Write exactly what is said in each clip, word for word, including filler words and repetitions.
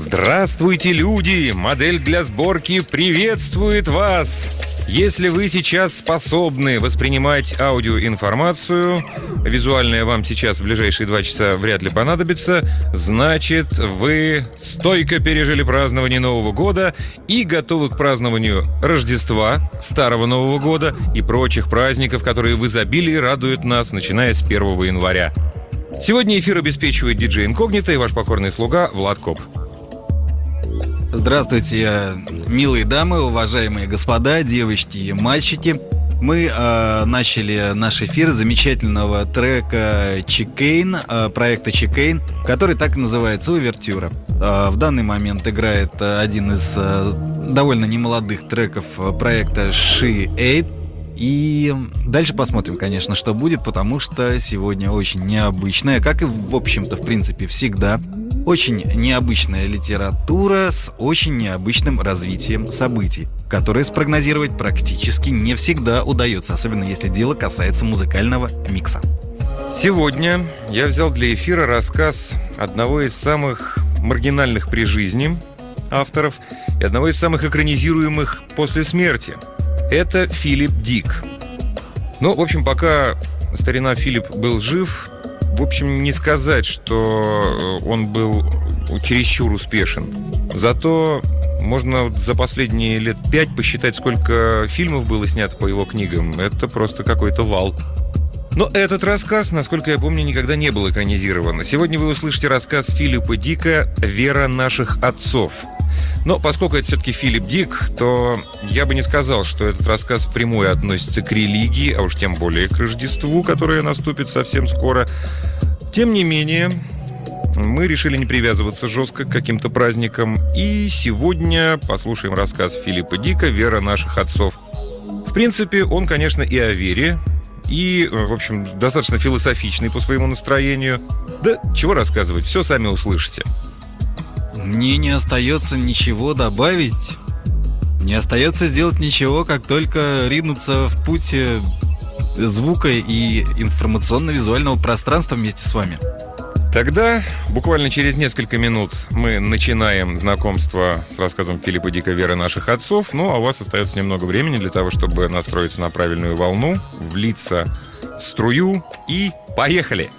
Здравствуйте, люди! Модель для сборки приветствует вас! Если вы сейчас способны воспринимать аудиоинформацию, визуальная вам сейчас в ближайшие два часа вряд ли понадобится, значит, вы стойко пережили празднование Нового года и готовы к празднованию Рождества, Старого Нового года и прочих праздников, которые в изобилии радуют нас, начиная с первого января. Сегодня эфир обеспечивает диджей Инкогнито и ваш покорный слуга Влад Коп. Здравствуйте, милые дамы, уважаемые господа, девочки и мальчики. Мы э, начали наш эфир с замечательного трека «Чикейн», э, проекта «Чикейн», который так и называется «Увертюра». Э, в данный момент играет э, один из э, довольно немолодых треков проекта «She Ate». И дальше посмотрим, конечно, что будет, потому что сегодня очень необычная, как и, в общем-то, в принципе, всегда, очень необычная литература с очень необычным развитием событий, которые спрогнозировать практически не всегда удается, особенно если дело касается музыкального микса. Сегодня я взял для эфира рассказ одного из самых маргинальных при жизни авторов и одного из самых экранизируемых после смерти. Это Филипп Дик. Ну, в общем, пока старина Филипп был жив, в общем, не сказать, что он был чересчур успешен. Зато можно за последние лет пять посчитать, сколько фильмов было снято по его книгам. Это просто какой-то вал. Но этот рассказ, насколько я помню, никогда не был экранизирован. Сегодня вы услышите рассказ Филиппа Дика «Вера наших отцов». Но поскольку это все-таки Филипп Дик, то я бы не сказал, что этот рассказ впрямую относится к религии, а уж тем более к Рождеству, которое наступит совсем скоро. Тем не менее, мы решили не привязываться жестко к каким-то праздникам, и сегодня послушаем рассказ Филиппа Дика «Вера наших отцов». В принципе, он, конечно, и о вере, и, в общем, достаточно философичный по своему настроению. Да чего рассказывать, все сами услышите. Мне не остается ничего добавить. Не остается сделать ничего, как только ринуться в путь звука и информационно-визуального пространства вместе с вами. Тогда буквально через несколько минут мы начинаем знакомство с рассказом Филиппа Дика «Вера наших отцов». Ну, а у вас остается немного времени для того, чтобы настроиться на правильную волну, влиться в струю и поехали!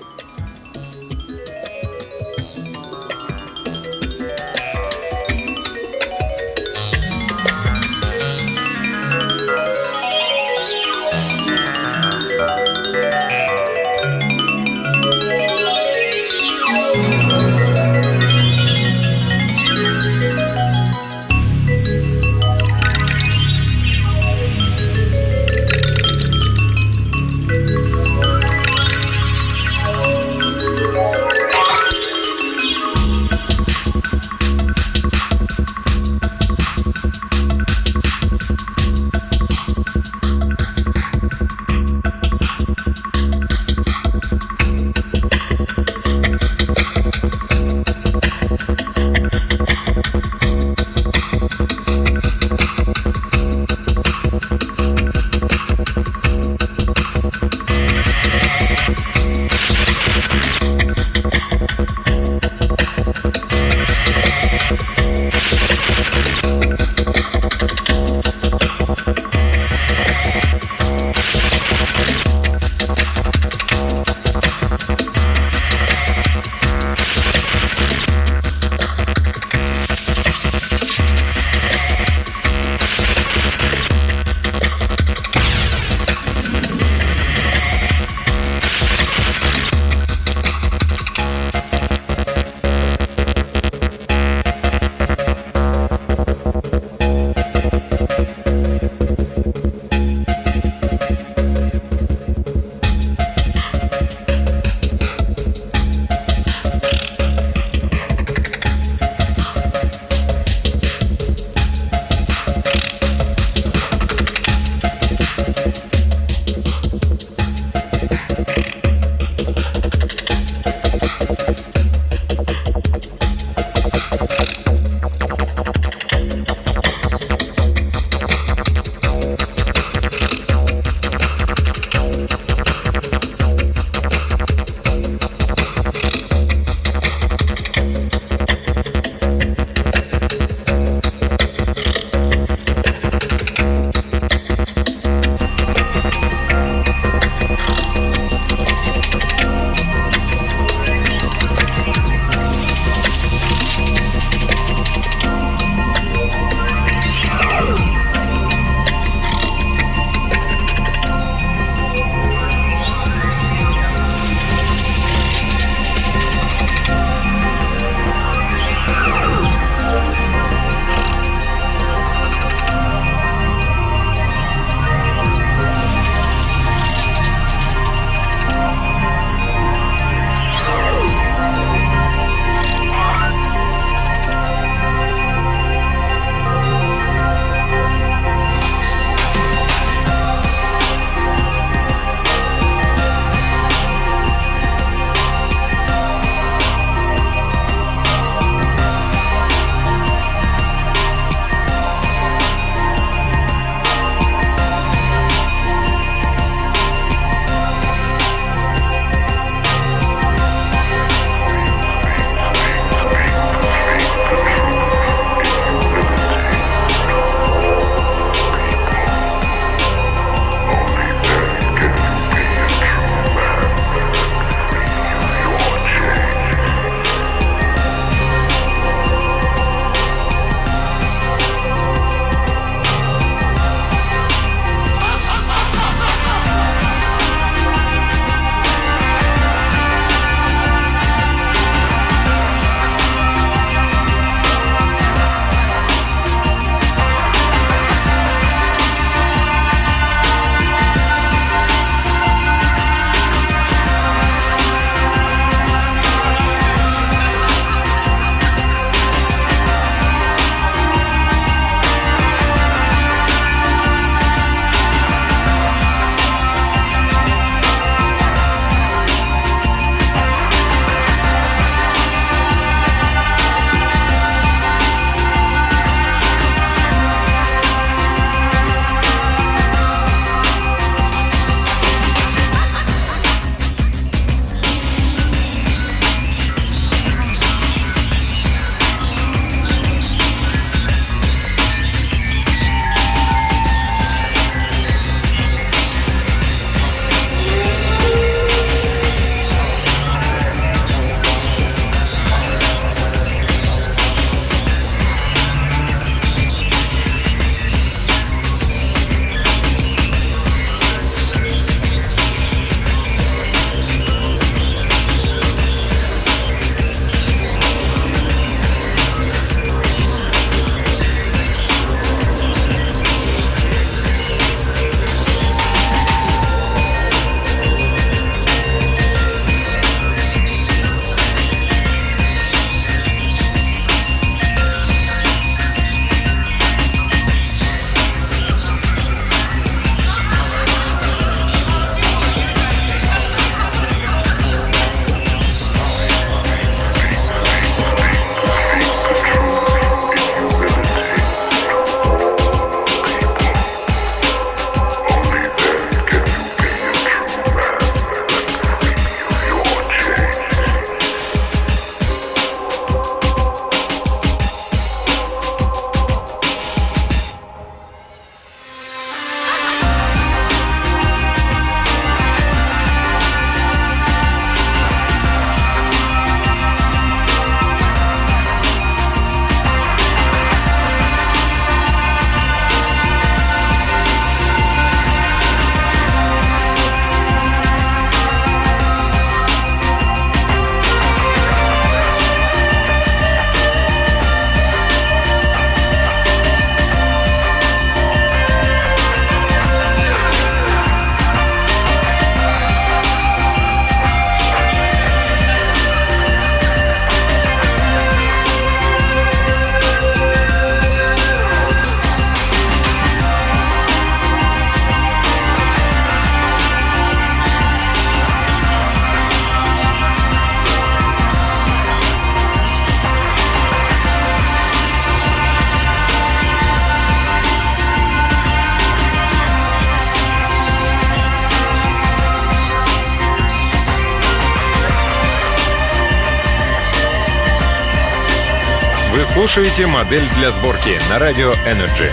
Вы слушаете «Модель для сборки» на радио Energy.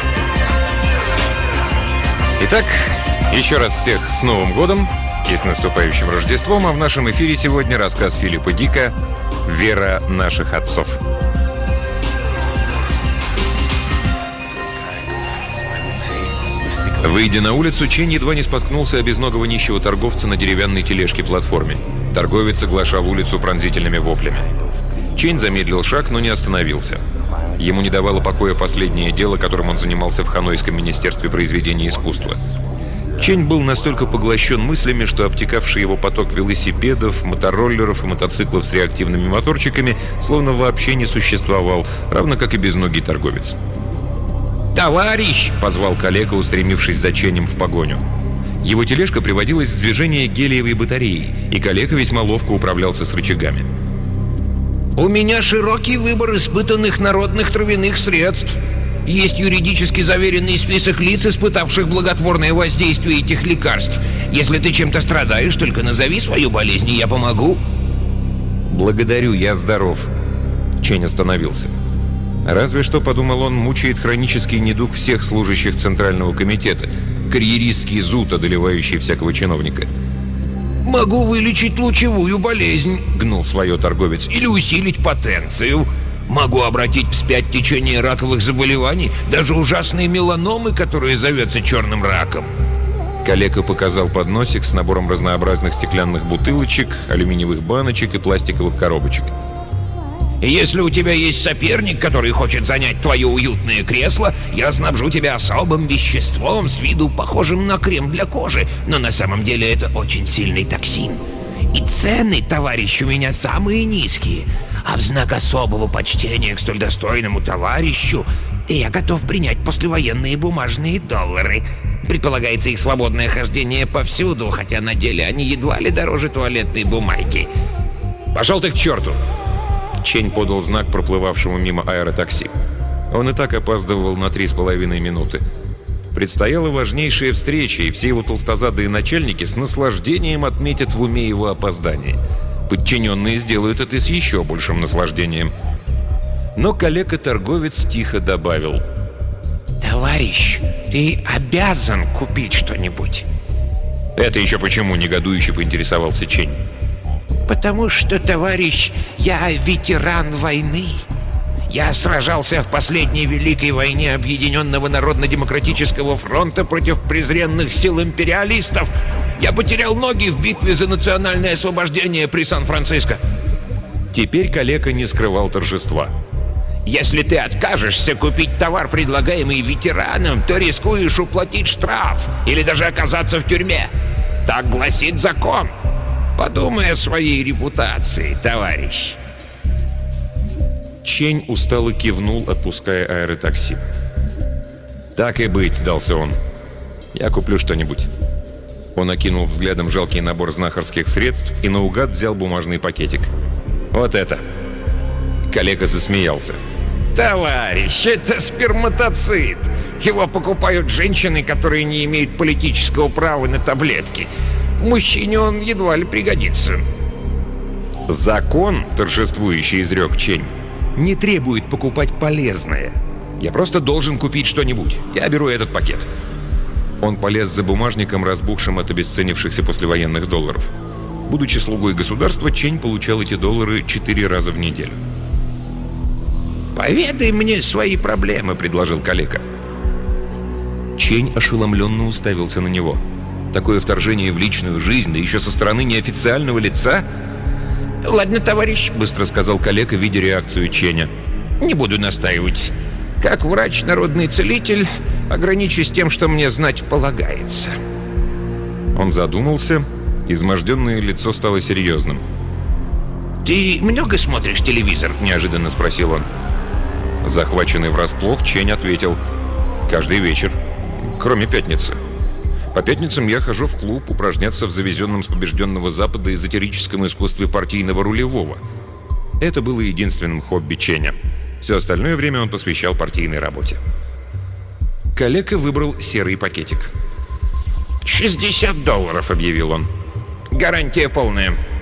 Итак, еще раз всех с Новым годом и с наступающим Рождеством, а в нашем эфире сегодня рассказ Филиппа Дика «Вера наших отцов». Выйдя на улицу, Чень едва не споткнулся о безногого нищего торговца на деревянной тележке-платформе. Торговец оглашал улицу пронзительными воплями. Чень замедлил шаг, но не остановился. Ему не давало покоя последнее дело, которым он занимался в Ханойском министерстве произведения искусства. Чень был настолько поглощен мыслями, что обтекавший его поток велосипедов, мотороллеров и мотоциклов с реактивными моторчиками словно вообще не существовал, равно как и безногий торговец. «Товарищ!» — позвал калека, устремившись за Ченем в погоню. Его тележка приводилась в движение гелиевой батареей, и калека весьма ловко управлялся с рычагами. «У меня широкий выбор испытанных народных травяных средств. Есть юридически заверенный список лиц, испытавших благотворное воздействие этих лекарств. Если ты чем-то страдаешь, только назови свою болезнь, и я помогу». «Благодарю, я здоров». Чень остановился. Разве что, подумал он, мучает хронический недуг всех служащих Центрального комитета, карьеристский зуд, одолевающий всякого чиновника. «Могу вылечить лучевую болезнь», — гнул свое торговец, «или усилить потенцию. Могу обратить вспять течение раковых заболеваний, даже ужасные меланомы, которые зовется черным раком». Калека показал подносик с набором разнообразных стеклянных бутылочек, алюминиевых баночек и пластиковых коробочек. И если у тебя есть соперник, который хочет занять твое уютное кресло, я снабжу тебя особым веществом с виду похожим на крем для кожи, но на самом деле это очень сильный токсин. И цены, товарищ, у меня самые низкие. А в знак особого почтения к столь достойному товарищу я готов принять послевоенные бумажные доллары. Предполагается их свободное хождение повсюду, хотя на деле они едва ли дороже туалетной бумаги. «Пошел ты к черту!» Чень подал знак проплывавшему мимо аэротакси. Он и так опаздывал на три с половиной минуты. Предстояла важнейшая встреча, и все его толстозадые начальники с наслаждением отметят в уме его опоздание. Подчиненные сделают это с еще большим наслаждением. Но калека-торговец тихо добавил: «Товарищ, ты обязан купить что-нибудь». «Это еще почему?» — негодующе поинтересовался Чень. «Потому что, товарищ, я ветеран войны. Я сражался в последней Великой войне Объединенного Народно-Демократического фронта против презренных сил империалистов. Я потерял ноги в битве за национальное освобождение при Сан-Франциско». Теперь калека не скрывал торжества. «Если ты откажешься купить товар, предлагаемый ветераном, то рискуешь уплатить штраф или даже оказаться в тюрьме. Так гласит закон. Подумай о своей репутации, товарищ». Чень устало кивнул, отпуская аэротакси. «Так и быть», — сдался он. «Я куплю что-нибудь». Он окинул взглядом жалкий набор знахарских средств и наугад взял бумажный пакетик. «Вот это». Калека засмеялся. «Товарищ, это сперматоцит. Его покупают женщины, которые не имеют политического права на таблетки. Мужчине он едва ли пригодится». «Закон, торжествующий изрек Чень, не требует покупать полезное. Я просто должен купить что-нибудь. Я беру этот пакет». Он полез за бумажником, разбухшим от обесценившихся послевоенных долларов. Будучи слугой государства, Чень получал эти доллары четыре раза в неделю. «Поведай мне свои проблемы», — предложил калека. Чень ошеломленно уставился на него. Такое вторжение в личную жизнь, да еще со стороны неофициального лица? «Ладно, товарищ», — быстро сказал калека, видя реакцию Ченя. «Не буду настаивать. Как врач, народный целитель, ограничусь тем, что мне знать полагается». Он задумался, изможденное лицо стало серьезным. «Ты много смотришь телевизор?» — неожиданно спросил он. Захваченный врасплох, Чень ответил: «Каждый вечер, кроме пятницы. По пятницам я хожу в клуб упражняться в завезенном с побежденного Запада эзотерическом искусстве партийного рулевого». Это было единственным хобби Ченя. Все остальное время он посвящал партийной работе. Калека выбрал серый пакетик. «шестьдесят долларов», — объявил он. «Гарантия полная.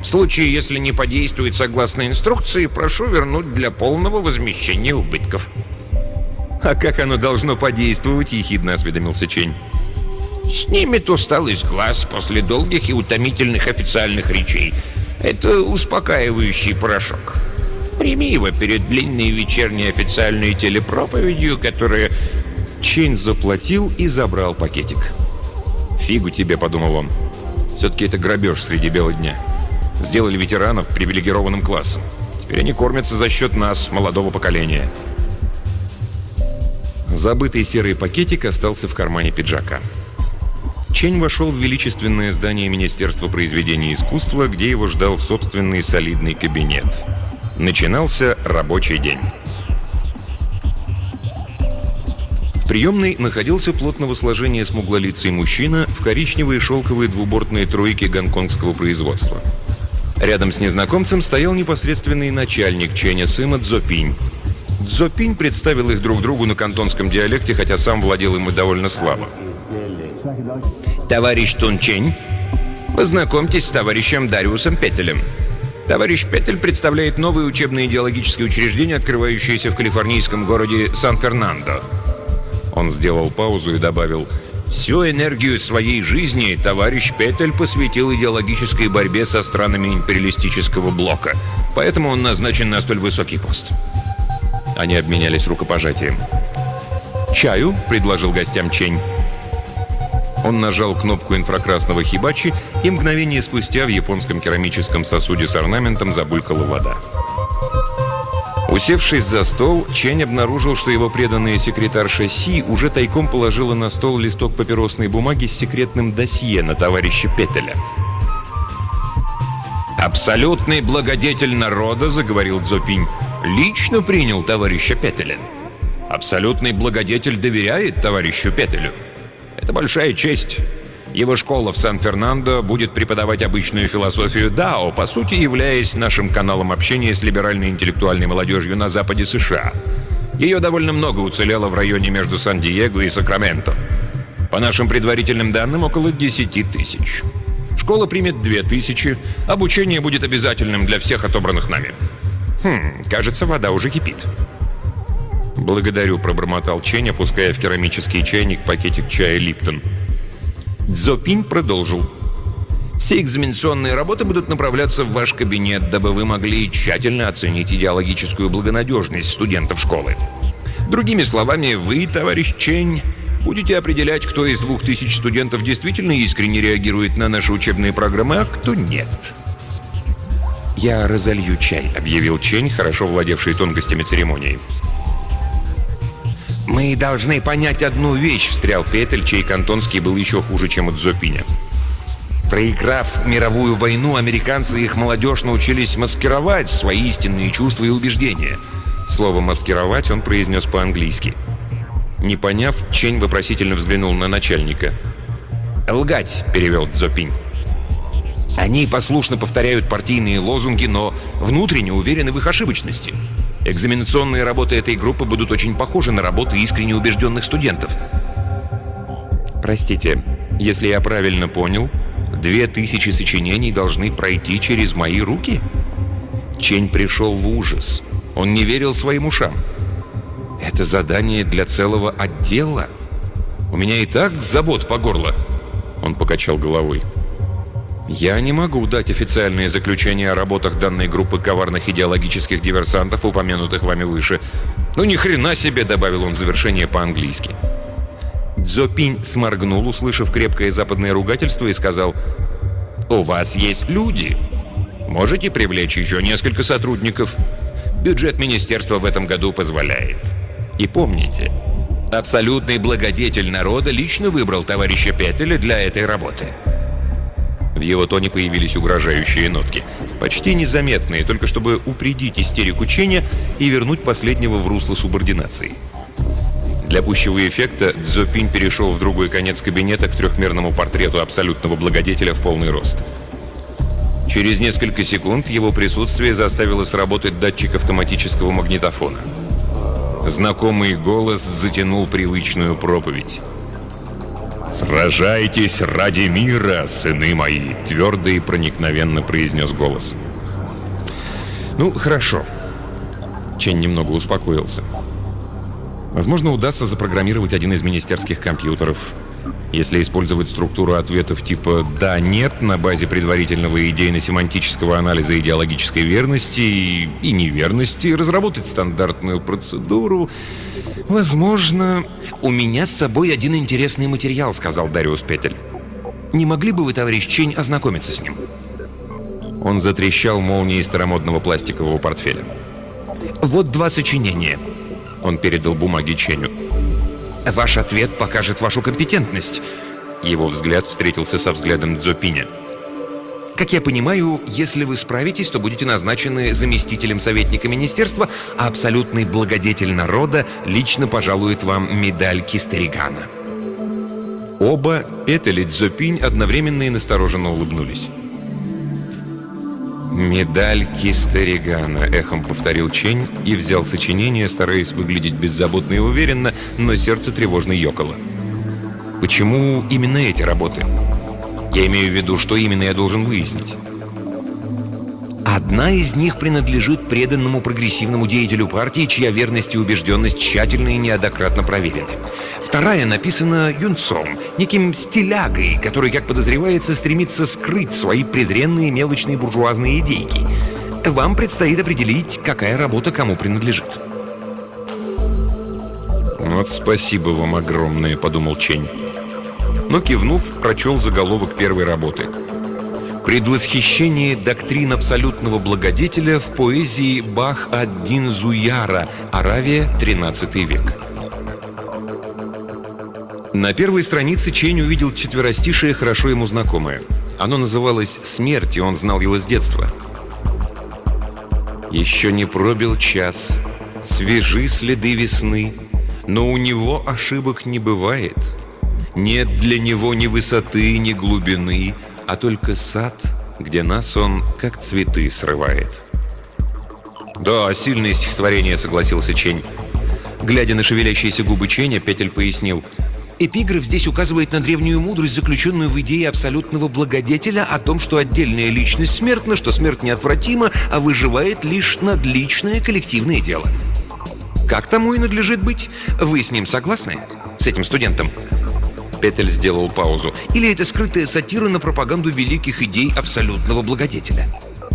В случае, если не подействует согласно инструкции, прошу вернуть для полного возмещения убытков. «А как оно должно подействовать?» — ехидно осведомился Чень. Снимет усталость глаз после долгих и утомительных официальных речей. Это успокаивающий порошок. Прими его перед длинной вечерней официальной телепроповедью, которая... Чень заплатил и забрал пакетик. «Фигу тебе», — подумал он. «Все-таки это грабеж среди бела дня. Сделали ветеранов привилегированным классом. Теперь они кормятся за счет нас, молодого поколения». Забытый серый пакетик остался в кармане пиджака. Чень вошел в величественное здание Министерства произведения искусства, где его ждал собственный солидный кабинет. Начинался рабочий день. В приемной находился плотного сложения смуглолицый мужчина в коричневой шелковой двубортной тройке гонконгского производства. Рядом с незнакомцем стоял непосредственный начальник Ченя Сыма Цзопинь. Цзопинь представил их друг другу на кантонском диалекте, хотя сам владел им и довольно слабо. Товарищ Тун Чень, познакомьтесь с товарищем Дариусом Петелем. Товарищ Петель представляет новое учебно-идеологическое учреждение, открывающееся в калифорнийском городе Сан-Фернандо. Он сделал паузу и добавил: Всю энергию своей жизни товарищ Петель посвятил идеологической борьбе со странами империалистического блока, поэтому он назначен на столь высокий пост. Они обменялись рукопожатием. «Чаю?» — предложил гостям Чень. Он нажал кнопку инфракрасного хибачи, и мгновение спустя в японском керамическом сосуде с орнаментом забулькала вода. Усевшись за стол, Чень обнаружил, что его преданная секретарша Си уже тайком положила на стол листок папиросной бумаги с секретным досье на товарища Петеля. «Абсолютный благодетель народа, — заговорил Цзопинь, — лично принял товарища Петеля. Абсолютный благодетель доверяет товарищу Петелю. Это большая честь. Его школа в Сан-Фернандо будет преподавать обычную философию Дао, по сути являясь нашим каналом общения с либеральной интеллектуальной молодежью на западе США. Ее довольно много уцелело в районе между Сан-Диего и Сакраменто. По нашим предварительным данным, около десяти тысяч. Школа примет две тысячи. Обучение будет обязательным для всех отобранных нами. Хм, кажется, вода уже кипит». «Благодарю», — пробормотал Чень, опуская в керамический чайник пакетик чая «Липтон». Цзопинь продолжил. «Все экзаменационные работы будут направляться в ваш кабинет, дабы вы могли тщательно оценить идеологическую благонадежность студентов школы. Другими словами, вы, товарищ Чень, будете определять, кто из двух тысяч студентов действительно искренне реагирует на наши учебные программы, а кто нет». «Я разолью чай», — объявил Чень, хорошо владевший тонкостями церемонии. «Мы должны понять одну вещь», — встрял Петель, чей кантонский был еще хуже, чем у Цзопиня. «Проиграв мировую войну, американцы и их молодежь научились маскировать свои истинные чувства и убеждения». Слово «маскировать» он произнес по-английски. Не поняв, Чень вопросительно взглянул на начальника. «Лгать», — перевел Цзопинь. «Они послушно повторяют партийные лозунги, но внутренне уверены в их ошибочности. Экзаменационные работы этой группы будут очень похожи на работы искренне убежденных студентов». «Простите, если я правильно понял, две тысячи сочинений должны пройти через мои руки?» Чень пришел в ужас. Он не верил своим ушам. «Это задание для целого отдела? У меня и так забот по горло». Он покачал головой. «Я не могу дать официальное заключение о работах данной группы коварных идеологических диверсантов, упомянутых вами выше. Ну ни хрена себе», — добавил он в завершение по-английски. Цзопинь сморгнул, услышав крепкое западное ругательство, и сказал: «У вас есть люди. Можете привлечь еще несколько сотрудников. Бюджет министерства в этом году позволяет. И помните, абсолютный благодетель народа лично выбрал товарища Петеля для этой работы». В его тоне появились угрожающие нотки, почти незаметные, только чтобы упредить истерику Ченя и вернуть последнего в русло субординации. Для пущего эффекта Цзопинь перешел в другой конец кабинета к трехмерному портрету абсолютного благодетеля в полный рост. Через несколько секунд его присутствие заставило сработать датчик автоматического магнитофона. Знакомый голос затянул привычную проповедь. «Сражайтесь ради мира, сыны мои», — твердо и проникновенно произнес голос. «Ну, хорошо». Чень немного успокоился. Возможно, удастся запрограммировать один из министерских компьютеров. Если использовать структуру ответов типа «да», «нет» на базе предварительного идейно-семантического анализа идеологической верности и, и неверности, разработать стандартную процедуру, возможно... «У меня с собой один интересный материал», — сказал Дариус Петель. «Не могли бы вы, товарищ Чень, ознакомиться с ним?» Он затрещал молнией старомодного пластикового портфеля. «Вот два сочинения». Он передал бумаги Ченю. «Ваш ответ покажет вашу компетентность». Его взгляд встретился со взглядом Цзопиня. «Как я понимаю, если вы справитесь, то будете назначены заместителем советника министерства, а абсолютный благодетель народа лично пожалует вам медаль Кистеригана». Оба, Петель и Цзопинь, одновременно и настороженно улыбнулись. «Медаль Кистеригана», — эхом повторил Чень и взял сочинение, стараясь выглядеть беззаботно и уверенно, но сердце тревожно ёкало. «Почему именно эти работы? Я имею в виду, что именно я должен выяснить». «Одна из них принадлежит преданному прогрессивному деятелю партии, чья верность и убежденность тщательно и неоднократно проверены. Вторая написана юнцом, неким стилягой, который, как подозревается, стремится скрыть свои презренные мелочные буржуазные идейки. Вам предстоит определить, какая работа кому принадлежит». «Вот спасибо вам огромное», — подумал Чень. Но, кивнув, прочел заголовок первой работы. «Предвосхищение доктрин абсолютного благодетеля в поэзии Бах-ад-Дин Зуяра, Аравия, тринадцатый век». На первой странице Чень увидел четверостишее, хорошо ему знакомое. Оно называлось «Смерть», и он знал его с детства. «Еще не пробил час, свежи следы весны, но у него ошибок не бывает. Нет для него ни высоты, ни глубины, а только сад, где нас он, как цветы, срывает». «Да, сильное стихотворение», — согласился Чень. Глядя на шевелящиеся губы Ченя, Петель пояснил: «Эпиграф здесь указывает на древнюю мудрость, заключенную в идее абсолютного благодетеля о том, что отдельная личность смертна, что смерть неотвратима, а выживает лишь надличное коллективное дело. Как тому и надлежит быть? Вы с ним согласны? С этим студентом?» Петель сделал паузу. «Или это скрытая сатира на пропаганду великих идей абсолютного благодетеля?»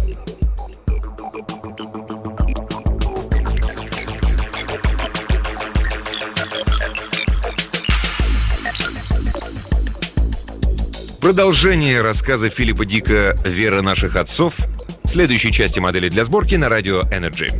Продолжение рассказа Филиппа Дика «Вера наших отцов» в следующей части модели для сборки на радио Energy.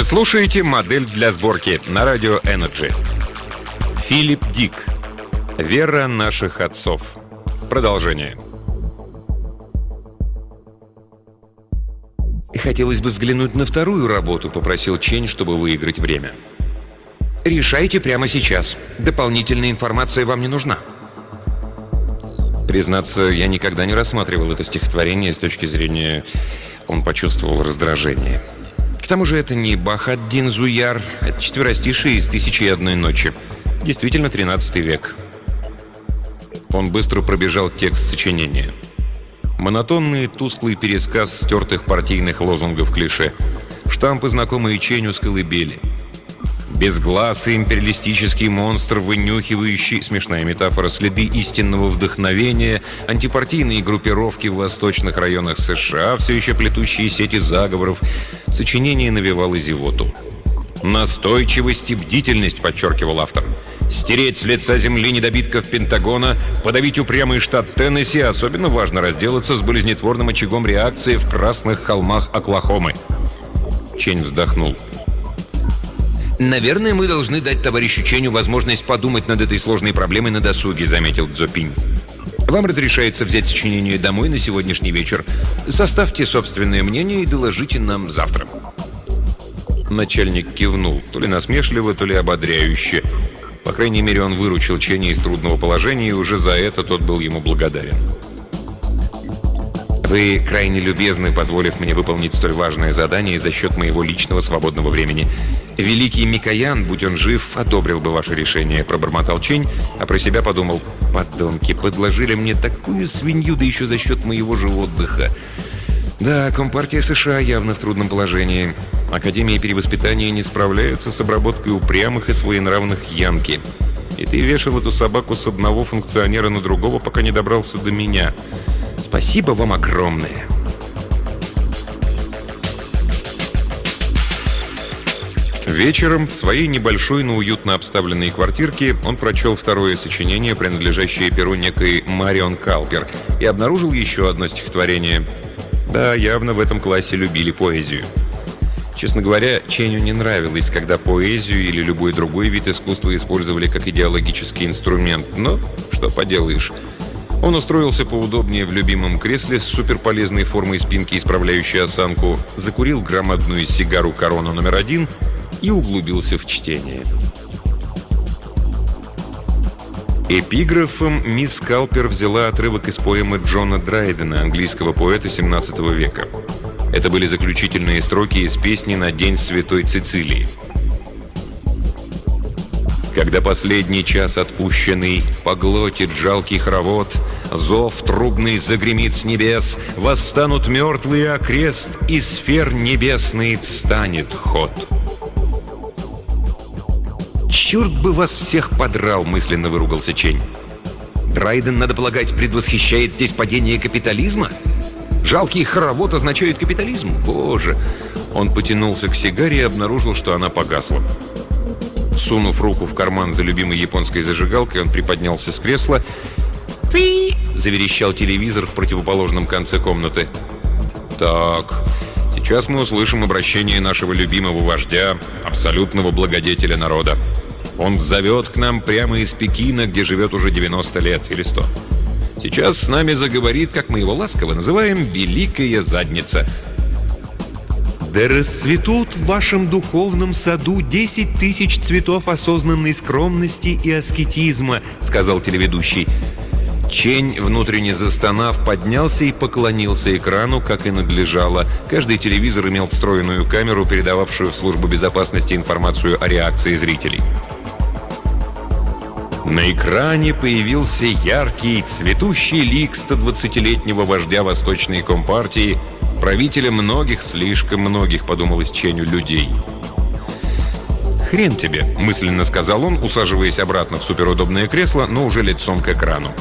Слушайте модель для сборки на радио Energy. Филипп Дик. Вера наших отцов. Продолжение. Хотелось бы взглянуть на вторую работу, попросил Чень, чтобы выиграть время. Решайте прямо сейчас. Дополнительная информация вам не нужна. Признаться, я никогда не рассматривал это стихотворение с точки зрения... Он почувствовал раздражение. К тому же это не Бахаддин Зуяр, это четверостишие из «Тысячи и одной ночи». Действительно, тринадцатый век. Он быстро пробежал текст сочинения. Монотонный, тусклый пересказ стертых партийных лозунгов клише. Штампы, знакомые Ченю с колыбели. Безгласый империалистический монстр, вынюхивающий, смешная метафора, следы истинного вдохновения, антипартийные группировки в восточных районах США, все еще плетущие сети заговоров. Сочинение навевало зевоту. «Настойчивость и бдительность», — подчеркивал автор. «Стереть с лица земли недобитков Пентагона, подавить упрямый штат Теннесси, особенно важно разделаться с болезнетворным очагом реакции в красных холмах Оклахомы». Чень вздохнул. «Наверное, мы должны дать товарищу Ченю возможность подумать над этой сложной проблемой на досуге», — заметил Цзопинь. «Вам разрешается взять сочинение домой на сегодняшний вечер. Составьте собственное мнение и доложите нам завтра». Начальник кивнул, то ли насмешливо, то ли ободряюще. По крайней мере, он выручил Ченя из трудного положения, и уже за это тот был ему благодарен. «Вы крайне любезны, позволив мне выполнить столь важное задание за счет моего личного свободного времени. Великий Микоян, будь он жив, одобрил бы ваше решение», — пробормотал Чень, а про себя подумал: «Подонки, подложили мне такую свинью, да еще за счет моего же отдыха». Да, Компартия США явно в трудном положении. Академии перевоспитания не справляются с обработкой упрямых и своенравных янки. И ты вешал эту собаку с одного функционера на другого, пока не добрался до меня. Спасибо вам огромное». Вечером в своей небольшой, но уютно обставленной квартирке он прочел второе сочинение, принадлежащее перу некой Марион Калпер, и обнаружил еще одно стихотворение. Да, явно в этом классе любили поэзию. Честно говоря, Ченю не нравилось, когда поэзию или любой другой вид искусства использовали как идеологический инструмент, но что поделаешь. Он устроился поудобнее в любимом кресле с суперполезной формой спинки, исправляющей осанку, закурил громадную сигару «Корона номер один» и углубился в чтение. Эпиграфом мисс Калпер взяла отрывок из поэмы Джона Драйдена, английского поэта семнадцатого века. Это были заключительные строки из песни «На день святой Цицилии». «Когда последний час отпущенный поглотит жалкий хоровод, зов трубный загремит с небес, восстанут мертвые окрест, и сфер небесный встанет ход». «Черт бы вас всех подрал!» — мысленно выругался Чень. «Драйден, надо полагать, предвосхищает здесь падение капитализма? Жалкий хоровод означает капитализм? Боже!» Он потянулся к сигаре и обнаружил, что она погасла. Сунув руку в карман за любимой японской зажигалкой, он приподнялся с кресла. «Ты!» — заверещал телевизор в противоположном конце комнаты. «Так, сейчас мы услышим обращение нашего любимого вождя, абсолютного благодетеля народа. Он взовет к нам прямо из Пекина, где живет уже девяносто лет или сто. Сейчас с нами заговорит, как мы его ласково называем, Великая Задница». «Да расцветут в вашем духовном саду десять тысяч цветов осознанной скромности и аскетизма», — сказал телеведущий. Чень, внутренне застонав, поднялся и поклонился экрану, как и надлежало. Каждый телевизор имел встроенную камеру, передававшую в службу безопасности информацию о реакции зрителей. На экране появился яркий, цветущий лик стодвадцатилетнего вождя Восточной Компартии, правителя многих, слишком многих, подумалось Ченю, людей. «Хрен тебе», — мысленно сказал он, усаживаясь обратно в суперудобное кресло, но уже лицом к экрану.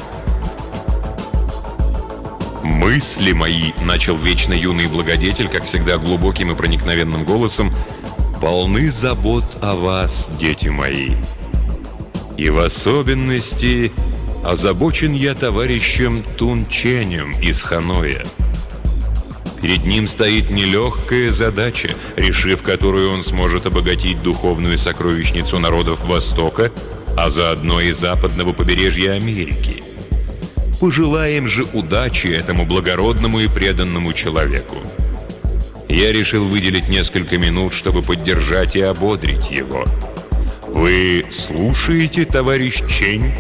«Мысли мои», — начал вечно юный благодетель, как всегда глубоким и проникновенным голосом, «полны забот о вас, дети мои. И в особенности озабочен я товарищем Тун Ченем из Ханоя. Перед ним стоит нелегкая задача, решив которую он сможет обогатить духовную сокровищницу народов Востока, а заодно и западного побережья Америки. Пожелаем же удачи этому благородному и преданному человеку. Я решил выделить несколько минут, чтобы поддержать и ободрить его. Вы слушаете, товарищ Чень?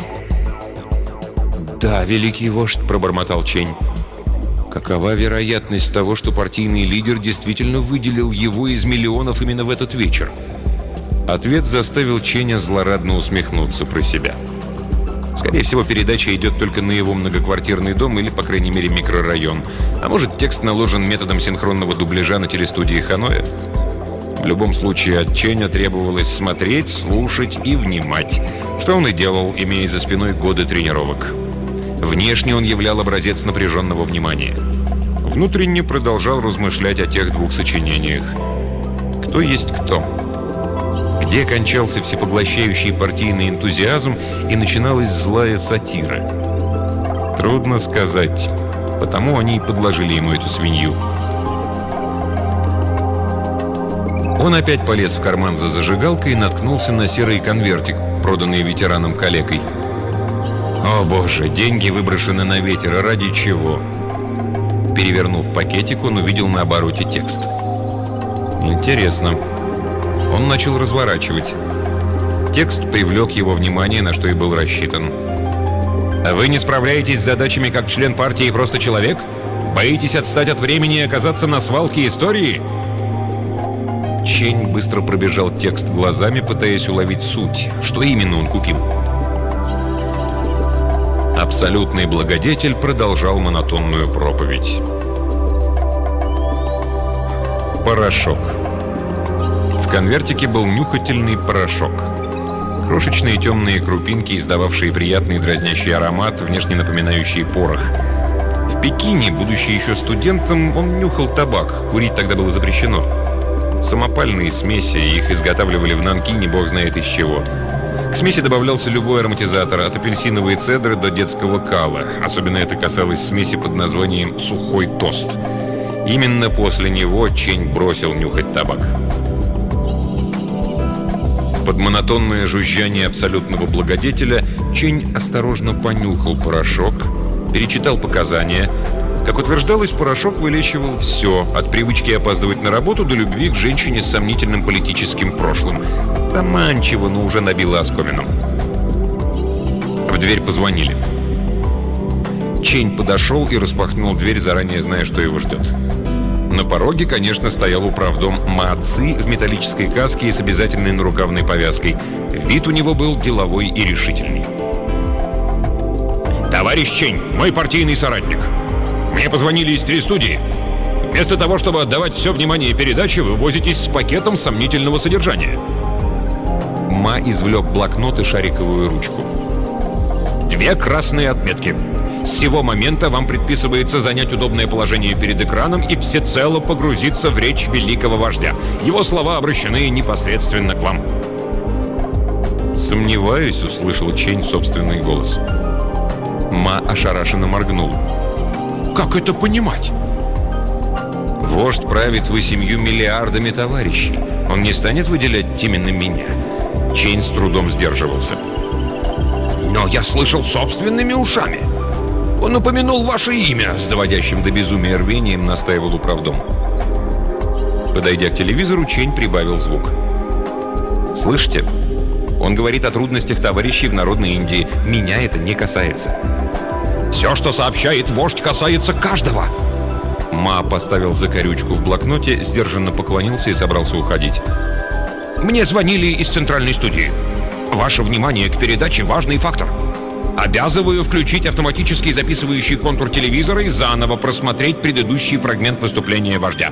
«Да, великий вождь», — пробормотал Чень. Какова вероятность того, что партийный лидер действительно выделил его из миллионов именно в этот вечер? Ответ заставил Ченя злорадно усмехнуться про себя. Скорее всего, передача идет только на его многоквартирный дом или, по крайней мере, микрорайон. А может, текст наложен методом синхронного дубляжа на телестудии Ханоя? В любом случае, от Ченя требовалось смотреть, слушать и внимать, что он и делал, имея за спиной годы тренировок. Внешне он являл образец напряженного внимания. Внутренне продолжал размышлять о тех двух сочинениях. Кто есть кто? Где кончался всепоглощающий партийный энтузиазм и начиналась злая сатира? Трудно сказать, потому они и подложили ему эту свинью. Он опять полез в карман за зажигалкой и наткнулся на серый конвертик, проданный ветераном калекой. О боже, деньги выброшены на ветер, а ради чего? Перевернув пакетик, он увидел на обороте текст. Интересно. Он начал разворачивать. Текст привлек его внимание, на что и был рассчитан. А вы не справляетесь с задачами как член партии и просто человек? Боитесь отстать от времени и оказаться на свалке истории? Чень быстро пробежал текст глазами, пытаясь уловить суть. Что именно он купил? Абсолютный благодетель продолжал монотонную проповедь. Порошок. В конвертике был нюхательный порошок. Крошечные темные крупинки, издававшие приятный дразнящий аромат, внешне напоминающий порох. В Пекине, будучи еще студентом, он нюхал табак. Курить тогда было запрещено. Самопальные смеси, их изготавливали в Нанкине бог знает из чего. К смеси добавлялся любой ароматизатор, от апельсиновой цедры до детского кала. Особенно это касалось смеси под названием «сухой тост». Именно после него Чень бросил нюхать табак. Под монотонное жужжание абсолютного благодетеля Чень осторожно понюхал порошок, перечитал показания. Как утверждалось, порошок вылечивал все, от привычки опаздывать на работу до любви к женщине с сомнительным политическим прошлым. Заманчиво, но уже набило оскомину. В дверь позвонили. Чень подошел и распахнул дверь, заранее зная, что его ждет. На пороге, конечно, стоял управдом Ма Ци в металлической каске и с обязательной нарукавной повязкой. Вид у него был деловой и решительный. «Товарищ Чень, мой партийный соратник. Мне позвонили из телестудии. Вместо того, чтобы отдавать все внимание передаче, вы возитесь с пакетом сомнительного содержания». Ма извлек блокнот и шариковую ручку. «Две красные отметки. С сего момента вам предписывается занять удобное положение перед экраном и всецело погрузиться в речь великого вождя. Его слова обращены непосредственно к вам». «Сомневаюсь», — услышал Чень собственный голос. Ма ошарашенно моргнул. «Как это понимать?» «Вождь правит восемью миллиардами товарищей. Он не станет выделять именно меня». Чень с трудом сдерживался. «Но я слышал собственными ушами. Он упомянул ваше имя», — с доводящим до безумия рвением настаивал управдом. Подойдя к телевизору, Чень прибавил звук. «Слышите? Он говорит о трудностях товарищей в Народной Индии. Меня это не касается». «Все, что сообщает вождь, касается каждого». Ма поставил закорючку в блокноте, сдержанно поклонился и собрался уходить. «Мне звонили из центральной студии. Ваше внимание к передаче — важный фактор. Обязываю включить автоматически записывающий контур телевизора и заново просмотреть предыдущий фрагмент выступления вождя».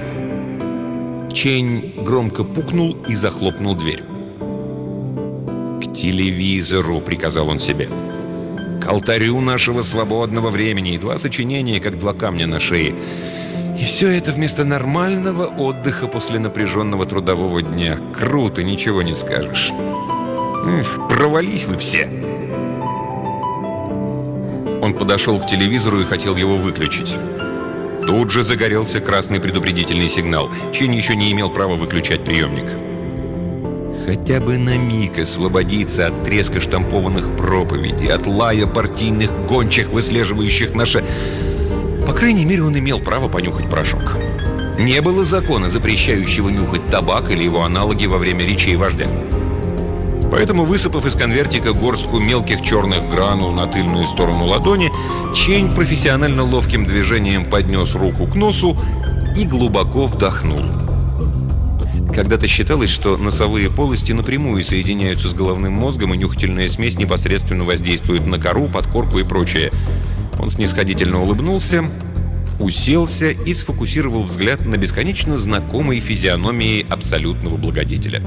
Чень громко пукнул и захлопнул дверь. «К телевизору», — приказал он себе. «К алтарю нашего свободного времени. И два сочинения, как два камня на шее. И все это вместо нормального отдыха после напряженного трудового дня. Круто, ничего не скажешь. Эх, провались вы все». Он подошел к телевизору и хотел его выключить. Тут же загорелся красный предупредительный сигнал. Чень еще не имел права выключать приемник. Хотя бы на миг освободиться от треска штампованных проповедей, от лая партийных гончих, выслеживающих наше... По крайней мере, он имел право понюхать порошок. Не было закона, запрещающего нюхать табак или его аналоги во время речей вождя. Поэтому, высыпав из конвертика горстку мелких черных гранул на тыльную сторону ладони, Чень профессионально ловким движением поднес руку к носу и глубоко вдохнул. Когда-то считалось, что носовые полости напрямую соединяются с головным мозгом, и нюхательная смесь непосредственно воздействует на кору, подкорку и прочее. Он снисходительно улыбнулся, уселся и сфокусировал взгляд на бесконечно знакомой физиономии абсолютного благодетеля.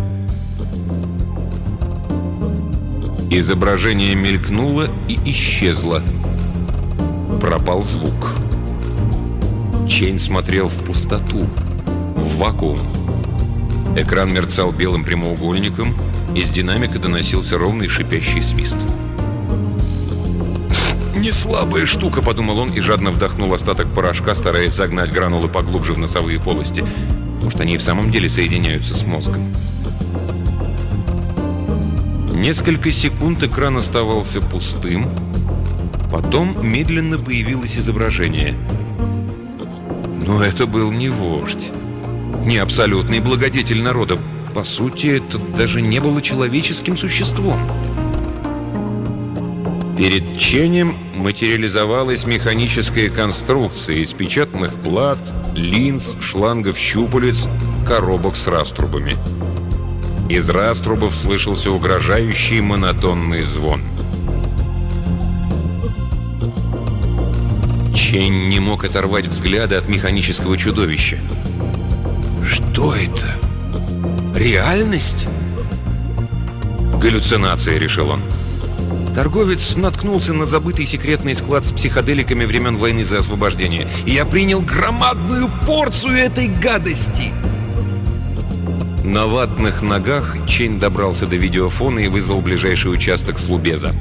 Изображение мелькнуло и исчезло. Пропал звук. Чень смотрел в пустоту, в вакуум. Экран мерцал белым прямоугольником, из динамика доносился ровный шипящий свист. «Не слабая штука», — подумал он и жадно вдохнул остаток порошка, стараясь загнать гранулы поглубже в носовые полости. Может, они и в самом деле соединяются с мозгом. Несколько секунд экран оставался пустым, потом медленно появилось изображение. Но это был не вождь, не абсолютный благодетель народа. По сути, это даже не было человеческим существом. Перед Ченем материализовалась механическая конструкция из печатных плат, линз, шлангов, щупалец, коробок с раструбами. Из раструбов слышался угрожающий монотонный звон. Чень не мог оторвать взгляда от механического чудовища. Что это? Реальность? Галлюцинация, решил он. Торговец наткнулся на забытый секретный склад с психоделиками времен войны за освобождение. И я принял громадную порцию этой гадости. На ватных ногах Чень добрался до видеофона и вызвал ближайший участок Слубеза.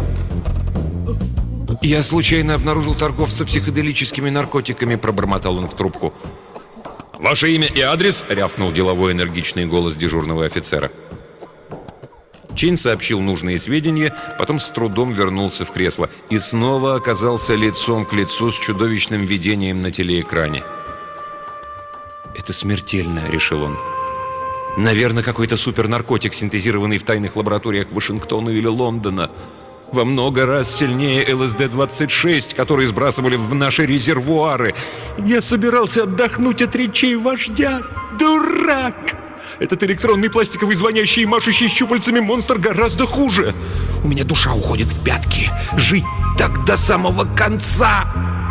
«Я случайно обнаружил торговца психоделическими наркотиками», — пробормотал он в трубку. «Ваше имя и адрес?» — рявкнул деловой энергичный голос дежурного офицера. Чень сообщил нужные сведения, потом с трудом вернулся в кресло и снова оказался лицом к лицу с чудовищным видением на телеэкране. «Это смертельно», — решил он. «Наверное, какой-то супернаркотик, синтезированный в тайных лабораториях Вашингтона или Лондона. Во много раз сильнее эл эс дэ двадцать шесть, который сбрасывали в наши резервуары. Я собирался отдохнуть от речей вождя. Дурак! Этот электронный пластиковый звонящий и машущий щупальцами монстр гораздо хуже. У меня душа уходит в пятки. Жить так до самого конца!»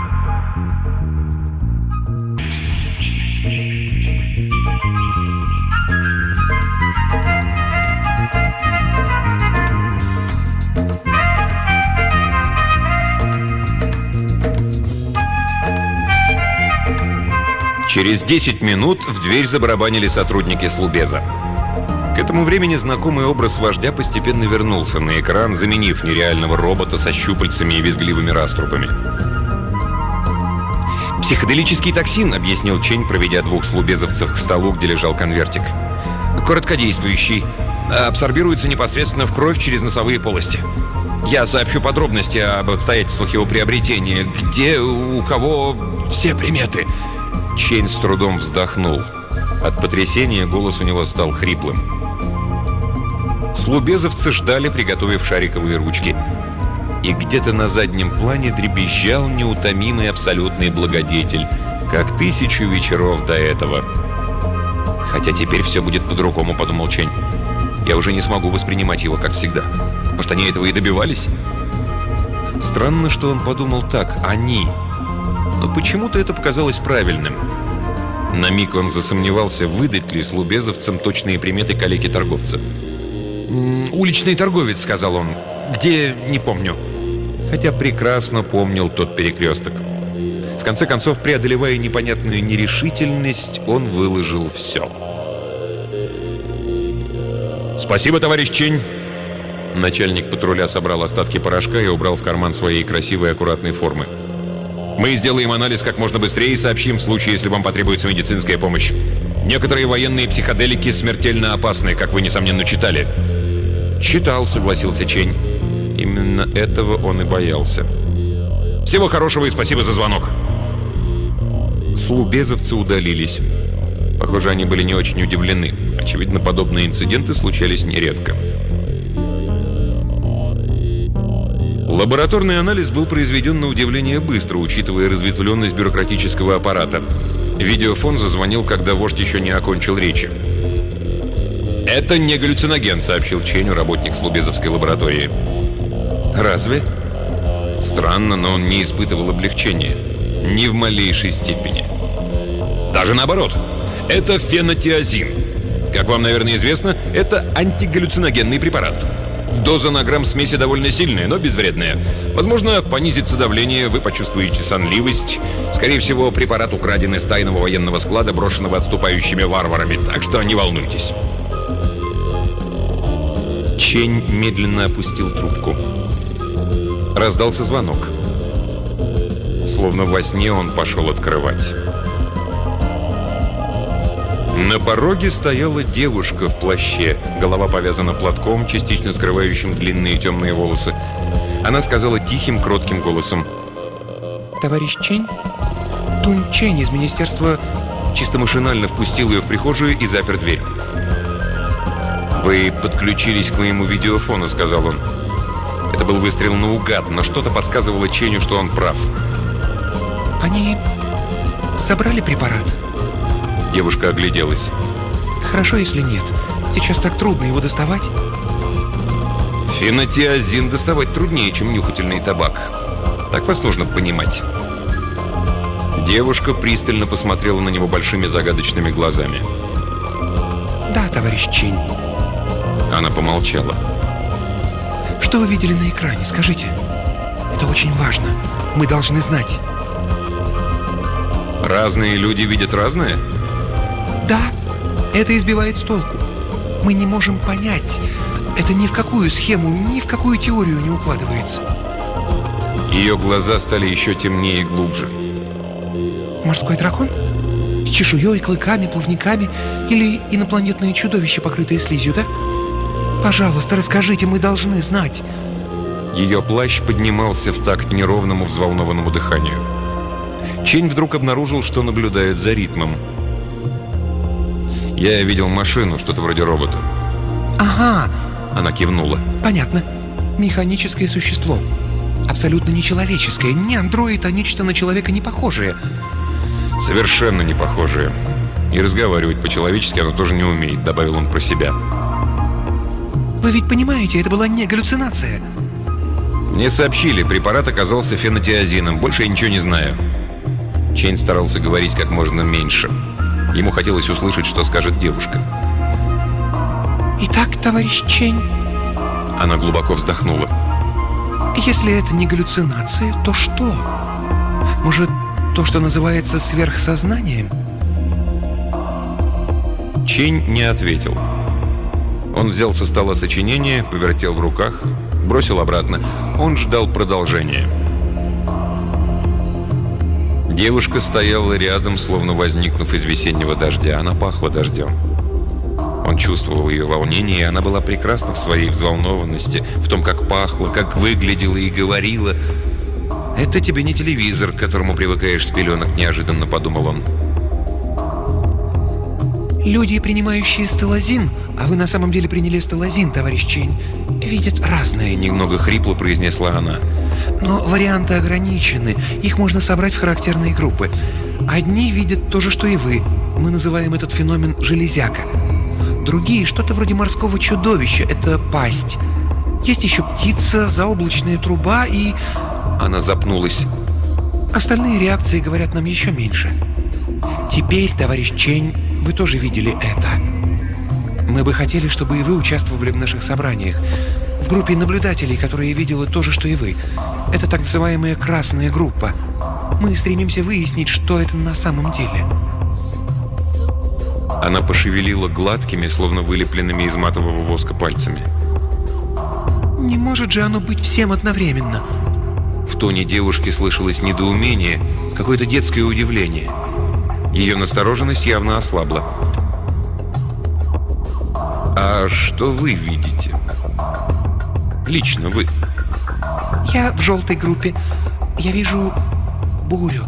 Через десять минут в дверь забарабанили сотрудники Слубеза. К этому времени знакомый образ вождя постепенно вернулся на экран, заменив нереального робота со щупальцами и визгливыми раструбами. «Психоделический токсин», — объяснил Чень, проведя двух слубезовцев к столу, где лежал конвертик. «Короткодействующий. Абсорбируется непосредственно в кровь через носовые полости. Я сообщу подробности об обстоятельствах его приобретения. Где, у кого, все приметы». Чень с трудом вздохнул. От потрясения голос у него стал хриплым. Слубезовцы ждали, приготовив шариковые ручки. И где-то на заднем плане дребезжал неутомимый абсолютный благодетель, как тысячу вечеров до этого. «Хотя теперь все будет по-другому», — подумал Чень. «Я уже не смогу воспринимать его, как всегда. Может, они этого и добивались?» Странно, что он подумал так «они». Но почему-то это показалось правильным. На миг он засомневался, выдать ли слубезовцам точные приметы калеки-торговца. «Уличный торговец», — сказал он. «Где? Не помню». Хотя прекрасно помнил тот перекресток. В конце концов, преодолевая непонятную нерешительность, он выложил все. «Спасибо, товарищ Чень». Начальник патруля собрал остатки порошка и убрал в карман своей красивой аккуратной формы. Мы сделаем анализ как можно быстрее и сообщим в случае, если вам потребуется медицинская помощь. Некоторые военные психоделики смертельно опасны, как вы, несомненно, читали. Читал, согласился Чень. Именно этого он и боялся. Всего хорошего и спасибо за звонок. Слубезовцы удалились. Похоже, они были не очень удивлены. Очевидно, подобные инциденты случались нередко. Лабораторный анализ был произведен на удивление быстро, учитывая разветвленность бюрократического аппарата. Видеофон зазвонил, когда вождь еще не окончил речи. «Это не галлюциноген», — сообщил Ченю работник Слубезовской лаборатории. «Разве?» Странно, но он не испытывал облегчения. Ни в малейшей степени. Даже наоборот. Это фенотиазин. Как вам, наверное, известно, это антигаллюциногенный препарат. Доза на грамм смеси довольно сильная, но безвредная. Возможно, понизится давление, вы почувствуете сонливость. Скорее всего, препарат украден из тайного военного склада, брошенного отступающими варварами, так что не волнуйтесь. Чень медленно опустил трубку. Раздался звонок. Словно во сне он пошел открывать. На пороге стояла девушка в плаще. Голова повязана платком, частично скрывающим длинные темные волосы. Она сказала тихим, кротким голосом: «Товарищ Чень? Тунь Чень из министерства...» Чисто машинально впустил ее в прихожую и запер дверь. «Вы подключились к моему видеофону», — сказал он. Это был выстрел наугад, но что-то подсказывало Ченю, что он прав. «Они собрали препарат?» Девушка огляделась. «Хорошо, если нет. Сейчас так трудно его доставать». Фенотиазин доставать труднее, чем нюхательный табак. Так вас нужно понимать. Девушка пристально посмотрела на него большими загадочными глазами. «Да, товарищ Чень». Она помолчала. «Что вы видели на экране? Скажите. Это очень важно. Мы должны знать». «Разные люди видят разное?» «Да, это избивает с толку. Мы не можем понять. Это ни в какую схему, ни в какую теорию не укладывается». Ее глаза стали еще темнее и глубже. «Морской дракон? С чешуей, клыками, плавниками? Или инопланетные чудовища, покрытые слизью, да? Пожалуйста, расскажите, мы должны знать». Ее плащ поднимался в такт неровному, взволнованному дыханию. Чень вдруг обнаружил, что наблюдает за ритмом. «Я видел машину, что-то вроде робота». «Ага!» — она кивнула. «Понятно. Механическое существо. Абсолютно нечеловеческое. Не андроид, а нечто на человека не похожее». «Совершенно не похожее. И разговаривать по-человечески оно тоже не умеет», — добавил он про себя. «Вы ведь понимаете, это была не галлюцинация». «Мне сообщили, препарат оказался фенотиазином. Больше я ничего не знаю». Чень старался говорить как можно меньше. Ему хотелось услышать, что скажет девушка. «Итак, товарищ Чень...» Она глубоко вздохнула. «Если это не галлюцинация, то что? Может, то, что называется сверхсознанием?» Чень не ответил. Он взял со стола сочинение, повертел в руках, бросил обратно. Он ждал продолжения. Девушка стояла рядом, словно возникнув из весеннего дождя. Она пахла дождем. Он чувствовал ее волнение, и она была прекрасна в своей взволнованности, в том, как пахла, как выглядела и говорила. «Это тебе не телевизор, к которому привыкаешь с пеленок», — неожиданно подумал он. «Люди, принимающие стелазин, а вы на самом деле приняли стелазин, товарищ Чень, видят разное», — немного хрипло произнесла она. «Но варианты ограничены, их можно собрать в характерные группы. Одни видят то же, что и вы. Мы называем этот феномен железяка. Другие — что-то вроде морского чудовища, это пасть. Есть еще птица, заоблачная труба и...» Она запнулась. «Остальные реакции говорят нам еще меньше. Теперь, товарищ Чень, вы тоже видели это. Мы бы хотели, чтобы и вы участвовали в наших собраниях. В группе наблюдателей, которая видела то же, что и вы. Это так называемая красная группа. Мы стремимся выяснить, что это на самом деле». Она пошевелила гладкими, словно вылепленными из матового воска пальцами. «Не может же оно быть всем одновременно. В тоне девушки слышалось недоумение, какое-то детское удивление. Ее настороженность явно ослабла. «А что вы видите? Лично вы?» Я в желтой группе. Я вижу бурю.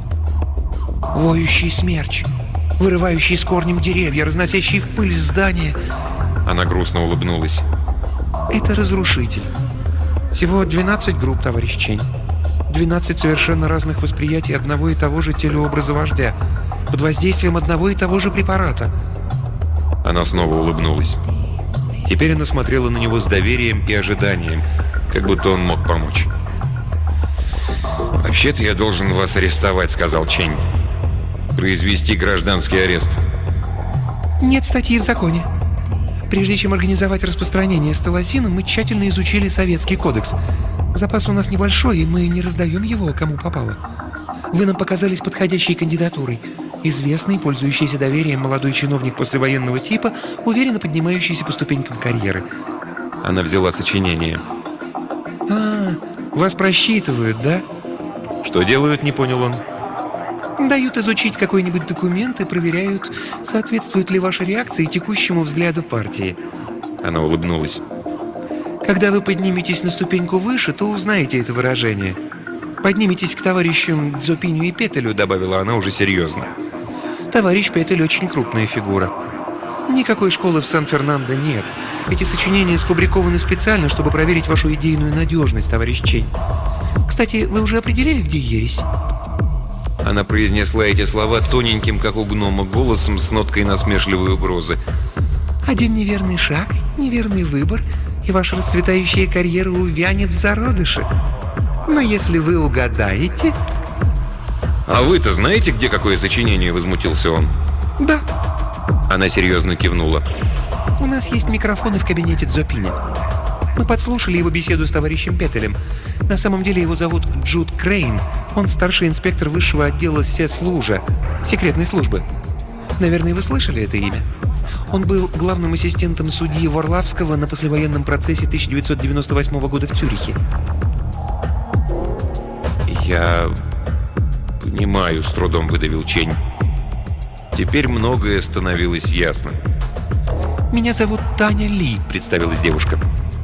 Воющий смерч, вырывающий с корнем деревья, разносящий в пыль здания. Она грустно улыбнулась. Это разрушитель. Всего двенадцать групп, товарищ Чень. двенадцать совершенно разных восприятий одного и того же телеобраза вождя, под воздействием одного и того же препарата. Она снова улыбнулась. Теперь она смотрела на него с доверием и ожиданием, как будто он мог помочь. «Вообще-то я должен вас арестовать», — сказал Чень. «Произвести гражданский арест». Нет статьи в законе. Прежде чем организовать распространение стеллазина, мы тщательно изучили Советский кодекс. Запас у нас небольшой, и мы не раздаем его, кому попало. Вы нам показались подходящей кандидатурой. Известный, пользующийся доверием молодой чиновник послевоенного типа, уверенно поднимающийся по ступенькам карьеры. Она взяла сочинение. А, вас просчитывают, да? «Что делают?» — не понял он. Дают изучить какой-нибудь документ и проверяют, соответствует ли ваша реакция текущему взгляду партии. Она улыбнулась. Когда вы подниметесь на ступеньку выше, то узнаете это выражение. Подниметесь к товарищам Дзопиню и Петелю, Добавила она уже серьезно. Товарищ Петель очень крупная фигура. Никакой школы в Сан-Фернандо нет. Эти сочинения сфабрикованы специально, чтобы проверить вашу идейную надежность, товарищ Чень. Кстати, вы уже определили, где ересь? Она произнесла эти слова тоненьким, как у гнома, голосом с ноткой насмешливой угрозы. Один неверный шаг, неверный выбор, и ваша расцветающая карьера увянет в зародыше. Но если вы угадаете... «А вы-то знаете, где какое сочинение?» — возмутился он. Да, Она серьезно кивнула. у нас есть микрофоны в кабинете Дзопиня. Мы подслушали его беседу с товарищем Петелем. На самом деле его зовут Джуд Крейн. Он старший инспектор высшего отдела Сеслужа, секретной службы. Наверное, вы слышали это имя? Он был главным ассистентом судьи Варлавского на послевоенном процессе тысяча девятьсот девяносто восьмого года в Цюрихе. «Я понимаю», — с трудом выдавил Чень. Теперь многое становилось ясно. «Меня зовут Таня Ли», — Представилась девушка.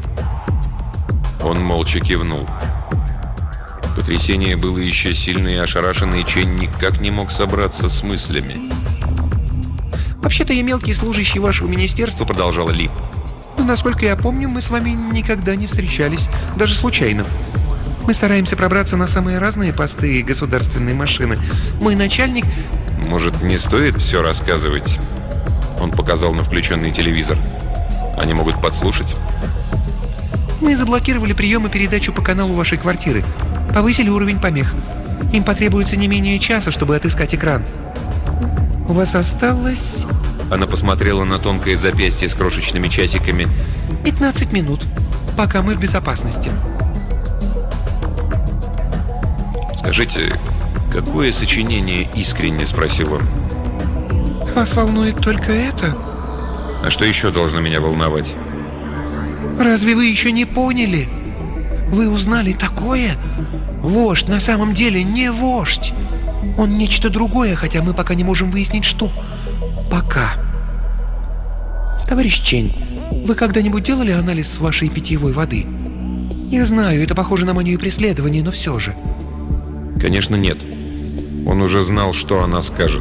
Он молча кивнул. Потрясение было еще сильное, и ошарашенный Чень никак не мог собраться с мыслями. «Вообще-то я мелкий служащий вашего министерства», — продолжала Ли. «Но, насколько я помню, мы с вами никогда не встречались, даже случайно. Мы стараемся пробраться на самые разные посты государственной машины. Мой начальник...» «Может, не стоит все рассказывать?» Он показал на включенный телевизор. «Они могут подслушать». «Мы заблокировали прием и передачу по каналу вашей квартиры. Повысили уровень помех. Им потребуется не менее часа, чтобы отыскать экран. У вас осталось Она посмотрела на тонкое запястье с крошечными часиками. пятнадцать минут, пока мы в безопасности». «Скажите, какое сочинение искренне?» — спросил он. «Вас волнует только это? «А что еще должно меня волновать?» Разве вы еще не поняли? Вы узнали такое? Вождь на самом деле не вождь. Он нечто другое, хотя мы пока не можем выяснить, что. Пока. Товарищ Чень, вы когда-нибудь делали анализ вашей питьевой воды? Я знаю, это похоже на манию преследования, но все же». Конечно, нет. Он уже знал, что она скажет.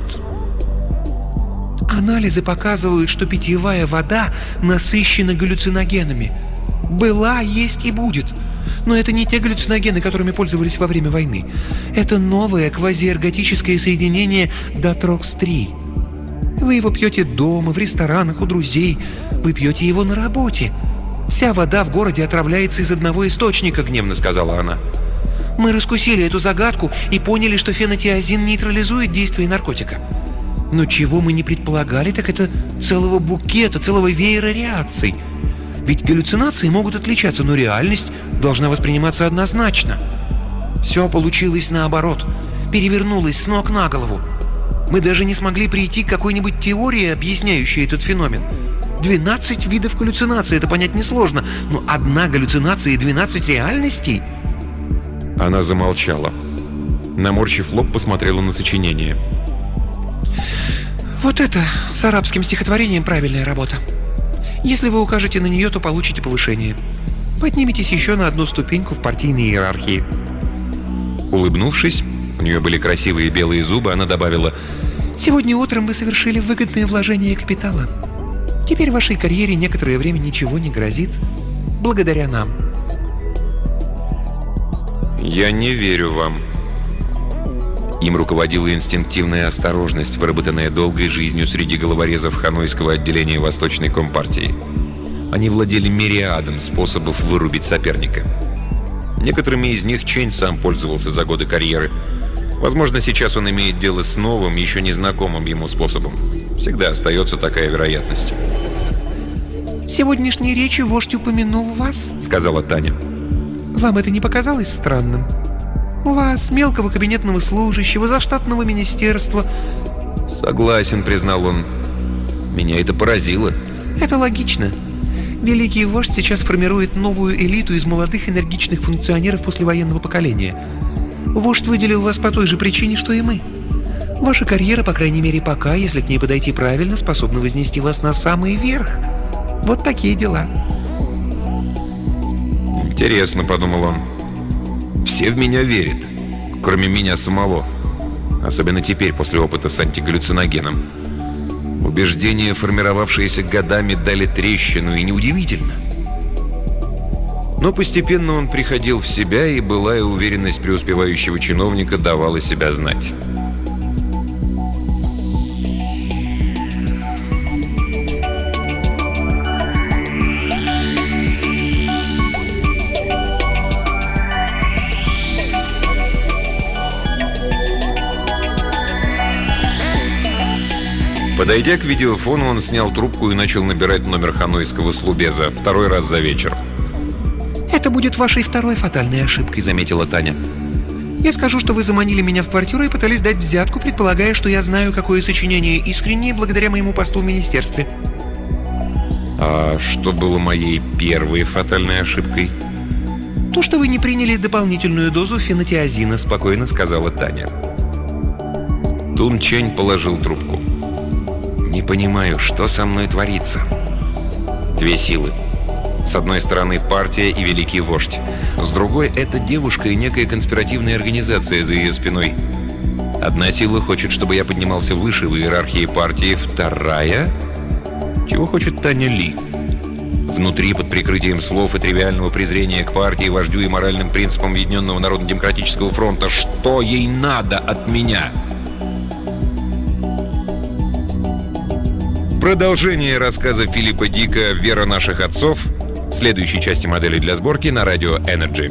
Анализы показывают, что питьевая вода насыщена галлюциногенами. Была, есть и будет. Но это не те галлюциногены, которыми пользовались во время войны. Это новое квазиэрготическое соединение Датрокс три. Вы его пьете дома, в ресторанах, у друзей. Вы пьете его на работе. Вся вода в городе отравляется из одного источника, гневно сказала она. Мы раскусили эту загадку и поняли, что фенотиазин нейтрализует действие наркотика. Но чего мы не предполагали, так это целого букета, целого веера реакций. Ведь галлюцинации могут отличаться, но реальность должна восприниматься однозначно. Все получилось наоборот, перевернулось с ног на голову. Мы даже не смогли прийти к какой-нибудь теории, объясняющей этот феномен. двенадцать видов галлюцинаций, это понять несложно, но одна галлюцинация и двенадцать реальностей? Она замолчала. Наморщив лоб, посмотрела на сочинение. Вот это с арабским стихотворением правильная работа. Если вы укажете на нее, то получите повышение. Подниметесь еще на одну ступеньку в партийной иерархии. Улыбнувшись, у нее были красивые белые зубы, она добавила: Сегодня утром вы совершили выгодное вложение капитала. Теперь вашей карьере некоторое время ничего не грозит. Благодаря нам. «Я не верю вам». Им руководила инстинктивная осторожность, выработанная долгой жизнью среди головорезов ханойского отделения Восточной Компартии. Они владели мириадом способов вырубить соперника. Некоторыми из них Чэнь сам пользовался за годы карьеры. Возможно, сейчас он имеет дело с новым, еще незнакомым ему способом. Всегда остается такая вероятность. В сегодняшней речи вождь упомянул вас, Сказала Таня. Вам это не показалось странным? Вас, мелкого кабинетного служащего, заштатного министерства. Согласен, признал он. Меня это поразило. Это логично. Великий вождь сейчас формирует новую элиту из молодых энергичных функционеров послевоенного поколения. Вождь выделил вас по той же причине, что и мы. Ваша карьера, по крайней мере пока, если к ней подойти правильно, способна вознести вас на самый верх. Вот такие дела. Интересно, подумал он. Все в меня верят, кроме меня самого. Особенно теперь, после опыта с антигаллюциногеном. Убеждения, формировавшиеся годами, дали трещину, и неудивительно. Но постепенно он приходил в себя, и былая уверенность преуспевающего чиновника давала себя знать. Подойдя к видеофону, он снял трубку и начал набирать номер ханойского слубеза второй раз за вечер. Это будет вашей второй фатальной ошибкой, заметила Таня. Я скажу, что вы заманили меня в квартиру и пытались дать взятку, предполагая, что я знаю, какое сочинение искреннее благодаря моему посту в министерстве. А что было моей первой фатальной ошибкой? То, что вы не приняли дополнительную дозу фенотиазина, спокойно сказала Таня. Тун Чэнь положил трубку. Не понимаю, что со мной творится. Две силы. С одной стороны партия и великий вождь. С другой — это девушка и некая конспиративная организация за ее спиной. Одна сила хочет, чтобы я поднимался выше в иерархии партии. Вторая... Чего хочет Таня Ли? Внутри, под прикрытием слов и тривиального презрения к партии, вождю и моральным принципам Объединенного Народно-Демократического фронта, что ей надо от меня? Продолжение рассказа Филиппа Дика «Вера наших отцов» в следующей части модели для сборки на радио Energy.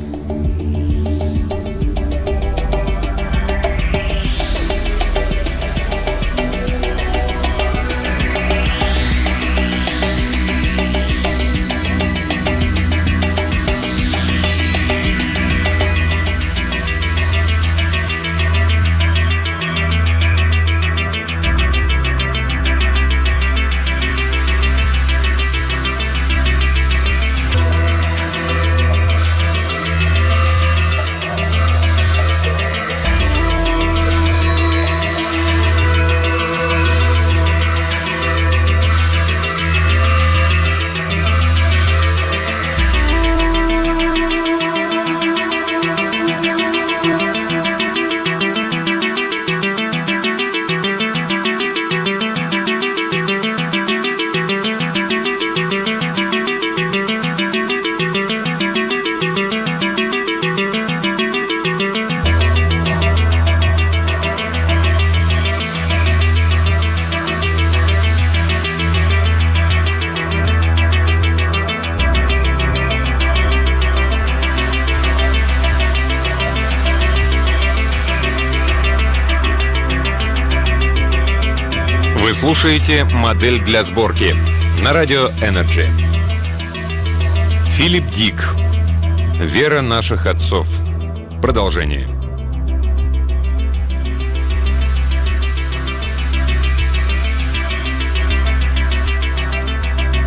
Вы слушаете «Модель для сборки» на радио Energy. Филипп Дик. «Вера наших отцов». Продолжение.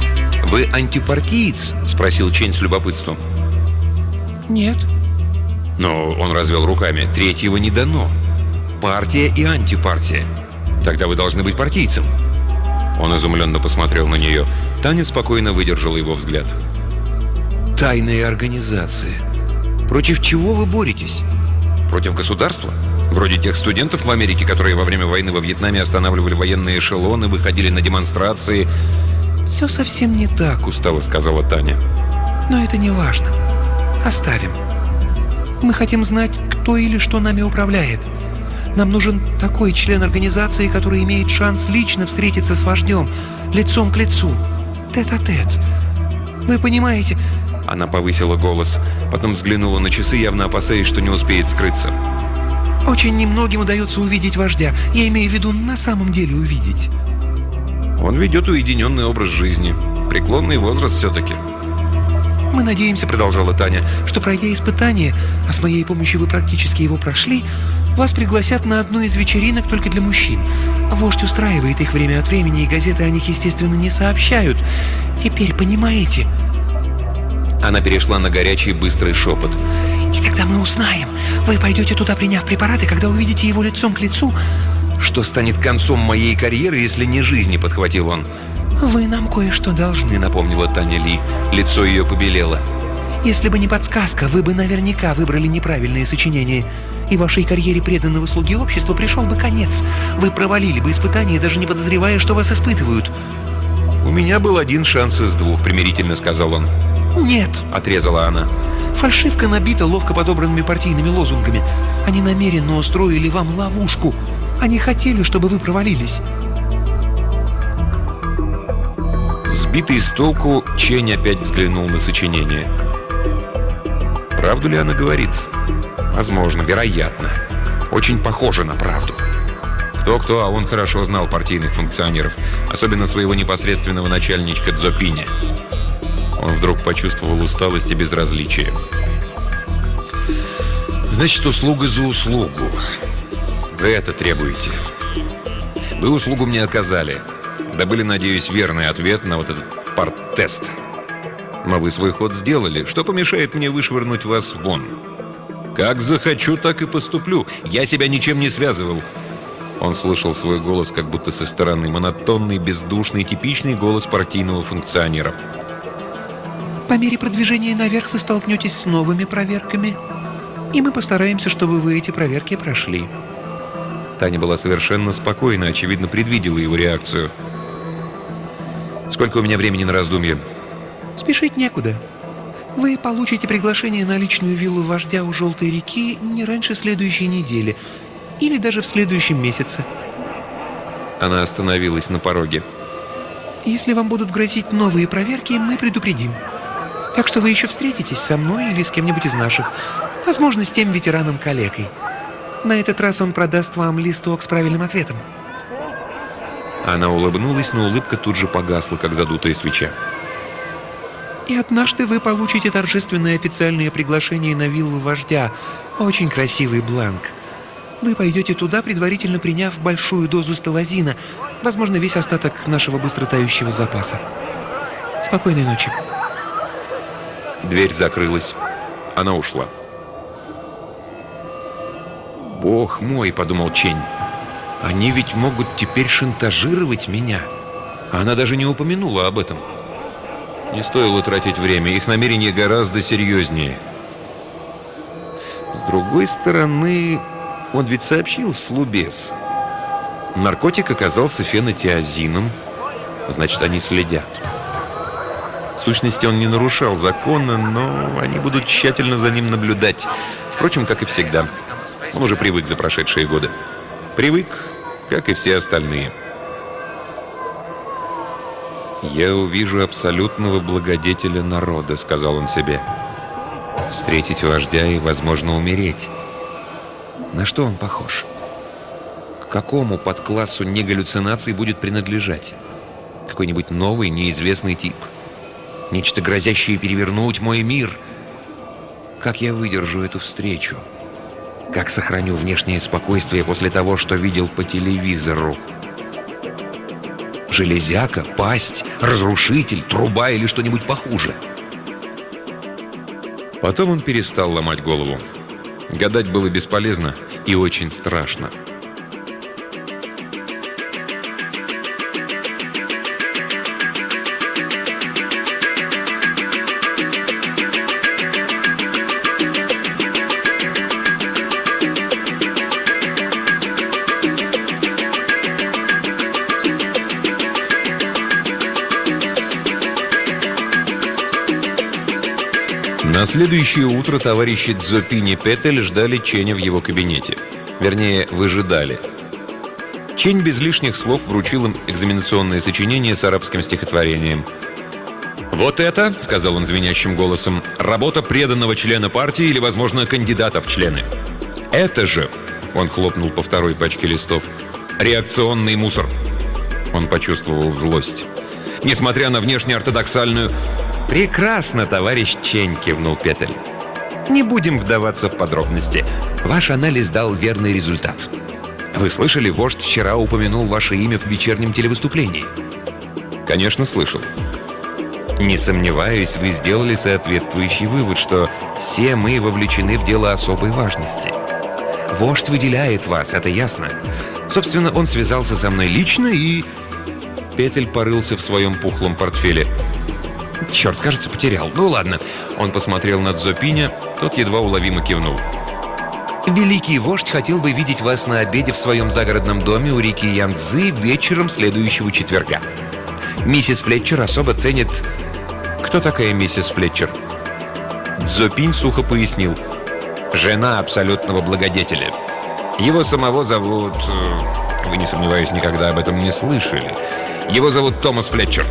«Вы антипартиец?» — спросил Чэнь с любопытством. Нет. Но он развел руками. Третьего не дано. Партия и антипартия. Тогда вы должны быть партийцем. Он изумленно посмотрел на нее. Таня спокойно выдержала его взгляд. Тайная организация. Против чего вы боретесь? Против государства? Вроде тех студентов в Америке, которые во время войны во Вьетнаме останавливали военные эшелоны, выходили на демонстрации. «Все совсем не так», — устало сказала Таня. Но это не важно. Оставим. Мы хотим знать, кто или что нами управляет. Нам нужен такой член организации, который имеет шанс лично встретиться с вождем, лицом к лицу, тет-а-тет. Вы понимаете? Она повысила голос, потом взглянула на часы, явно опасаясь, что не успеет скрыться. Очень немногим удается увидеть вождя. Я имею в виду на самом деле увидеть. Он ведет уединенный образ жизни. Преклонный возраст все-таки. Мы надеемся, продолжала Таня, что пройдя испытание, а с моей помощью вы практически его прошли, вас пригласят на одну из вечеринок только для мужчин. Вождь устраивает их время от времени, и газеты о них, естественно, не сообщают. Теперь понимаете? Она перешла на горячий быстрый шепот. И тогда мы узнаем. Вы пойдете туда, приняв препараты, когда увидите его лицом к лицу. Что станет концом моей карьеры, если не жизни, подхватил он. Вы нам кое-что должны, напомнила Таня Ли. Лицо ее побелело. Если бы не подсказка, вы бы наверняка выбрали неправильные сочинения, и вашей карьере преданного слуги общества пришел бы конец. Вы провалили бы испытание, даже не подозревая, что вас испытывают. У меня был один шанс из двух, примирительно сказал он. Нет, отрезала она. Фальшивка набита ловко подобранными партийными лозунгами. Они намеренно устроили вам ловушку. Они хотели, чтобы вы провалились. Сбитый с толку, Чень опять взглянул на сочинение. Правду ли она говорит? Возможно, вероятно. Очень похоже на правду. Кто-кто, а он хорошо знал партийных функционеров, особенно своего непосредственного начальничка Цзопиня. Он вдруг почувствовал усталость и безразличие. Значит, услуга за услугу. Вы это требуете. Вы услугу мне оказали. Добыли, надеюсь, верный ответ на вот этот парт-тест. Но вы свой ход сделали. Что помешает мне вышвырнуть вас вон? Как захочу, так и поступлю. Я себя ничем не связывал. Он слышал свой голос как будто со стороны. Монотонный, бездушный, типичный голос партийного функционера. По мере продвижения наверх вы столкнетесь с новыми проверками, и мы постараемся, чтобы вы эти проверки прошли. Таня была совершенно спокойна, очевидно, предвидела его реакцию. Сколько у меня времени на раздумье? Спешить некуда. Вы получите приглашение на личную виллу вождя у Желтой реки не раньше следующей недели, или даже в следующем месяце. Она остановилась на пороге. Если вам будут грозить новые проверки, мы предупредим. Так что вы еще встретитесь со мной или с кем-нибудь из наших, возможно, с тем ветераном-калекой. На этот раз он продаст вам листок с правильным ответом. Она улыбнулась, но улыбка тут же погасла, как задутая свеча. И однажды вы получите торжественное официальное приглашение на виллу вождя. Очень красивый бланк. Вы пойдете туда, предварительно приняв большую дозу стелазина, возможно, весь остаток нашего быстро тающего запаса. Спокойной ночи. Дверь закрылась. Она ушла. «Бог мой», — подумал Чень, — «они ведь могут теперь шантажировать меня». А она даже не упомянула об этом. Не стоило тратить время, их намерения гораздо серьезнее. С другой стороны, он ведь сообщил в Слубес. Наркотик оказался фенотиазином, значит, они следят. В сущности, он не нарушал закона, но они будут тщательно за ним наблюдать. Впрочем, как и всегда. Он уже привык за прошедшие годы. Привык, как и все остальные. «Я увижу абсолютного благодетеля народа», — сказал он себе. «Встретить вождя и, возможно, умереть». На что он похож? К какому подклассу негаллюцинаций будет принадлежать? Какой-нибудь новый, неизвестный тип? Нечто, грозящее перевернуть мой мир? Как я выдержу эту встречу? Как сохраню внешнее спокойствие после того, что видел по телевизору? Железяка, пасть, разрушитель, труба или что-нибудь похуже? Потом он перестал ломать голову. Гадать было бесполезно и очень страшно. На следующее утро товарищи Дзопинь и Петель ждали Ченя в его кабинете. Вернее, выжидали. Чень без лишних слов вручил им экзаменационное сочинение с арабским стихотворением. «Вот это, — сказал он звенящим голосом, — работа преданного члена партии или, возможно, кандидата в члены. Это же, — он хлопнул по второй пачке листов, — реакционный мусор». Он почувствовал злость. Несмотря на внешне ортодоксальную... «Прекрасно, товарищ Чень», — кивнул Петель. «Не будем вдаваться в подробности. Ваш анализ дал верный результат. Вы слышали, вождь вчера упомянул ваше имя в вечернем телевыступлении?» «Конечно, слышал». «Не сомневаюсь, вы сделали соответствующий вывод, что все мы вовлечены в дело особой важности. Вождь выделяет вас, это ясно. Собственно, он связался со мной лично и...» Петель порылся в своем пухлом портфеле. «Черт, кажется, потерял. Ну ладно». Он посмотрел на Дзопиня, тот едва уловимо кивнул. «Великий вождь хотел бы видеть вас на обеде в своем загородном доме у реки Янцзы вечером следующего четверга. Миссис Флетчер особо ценит...» «Кто такая миссис Флетчер?» Дзопинь сухо пояснил. «Жена абсолютного благодетеля. Его самого зовут... Вы, не сомневаюсь, никогда об этом не слышали. Его зовут Томас Флетчер».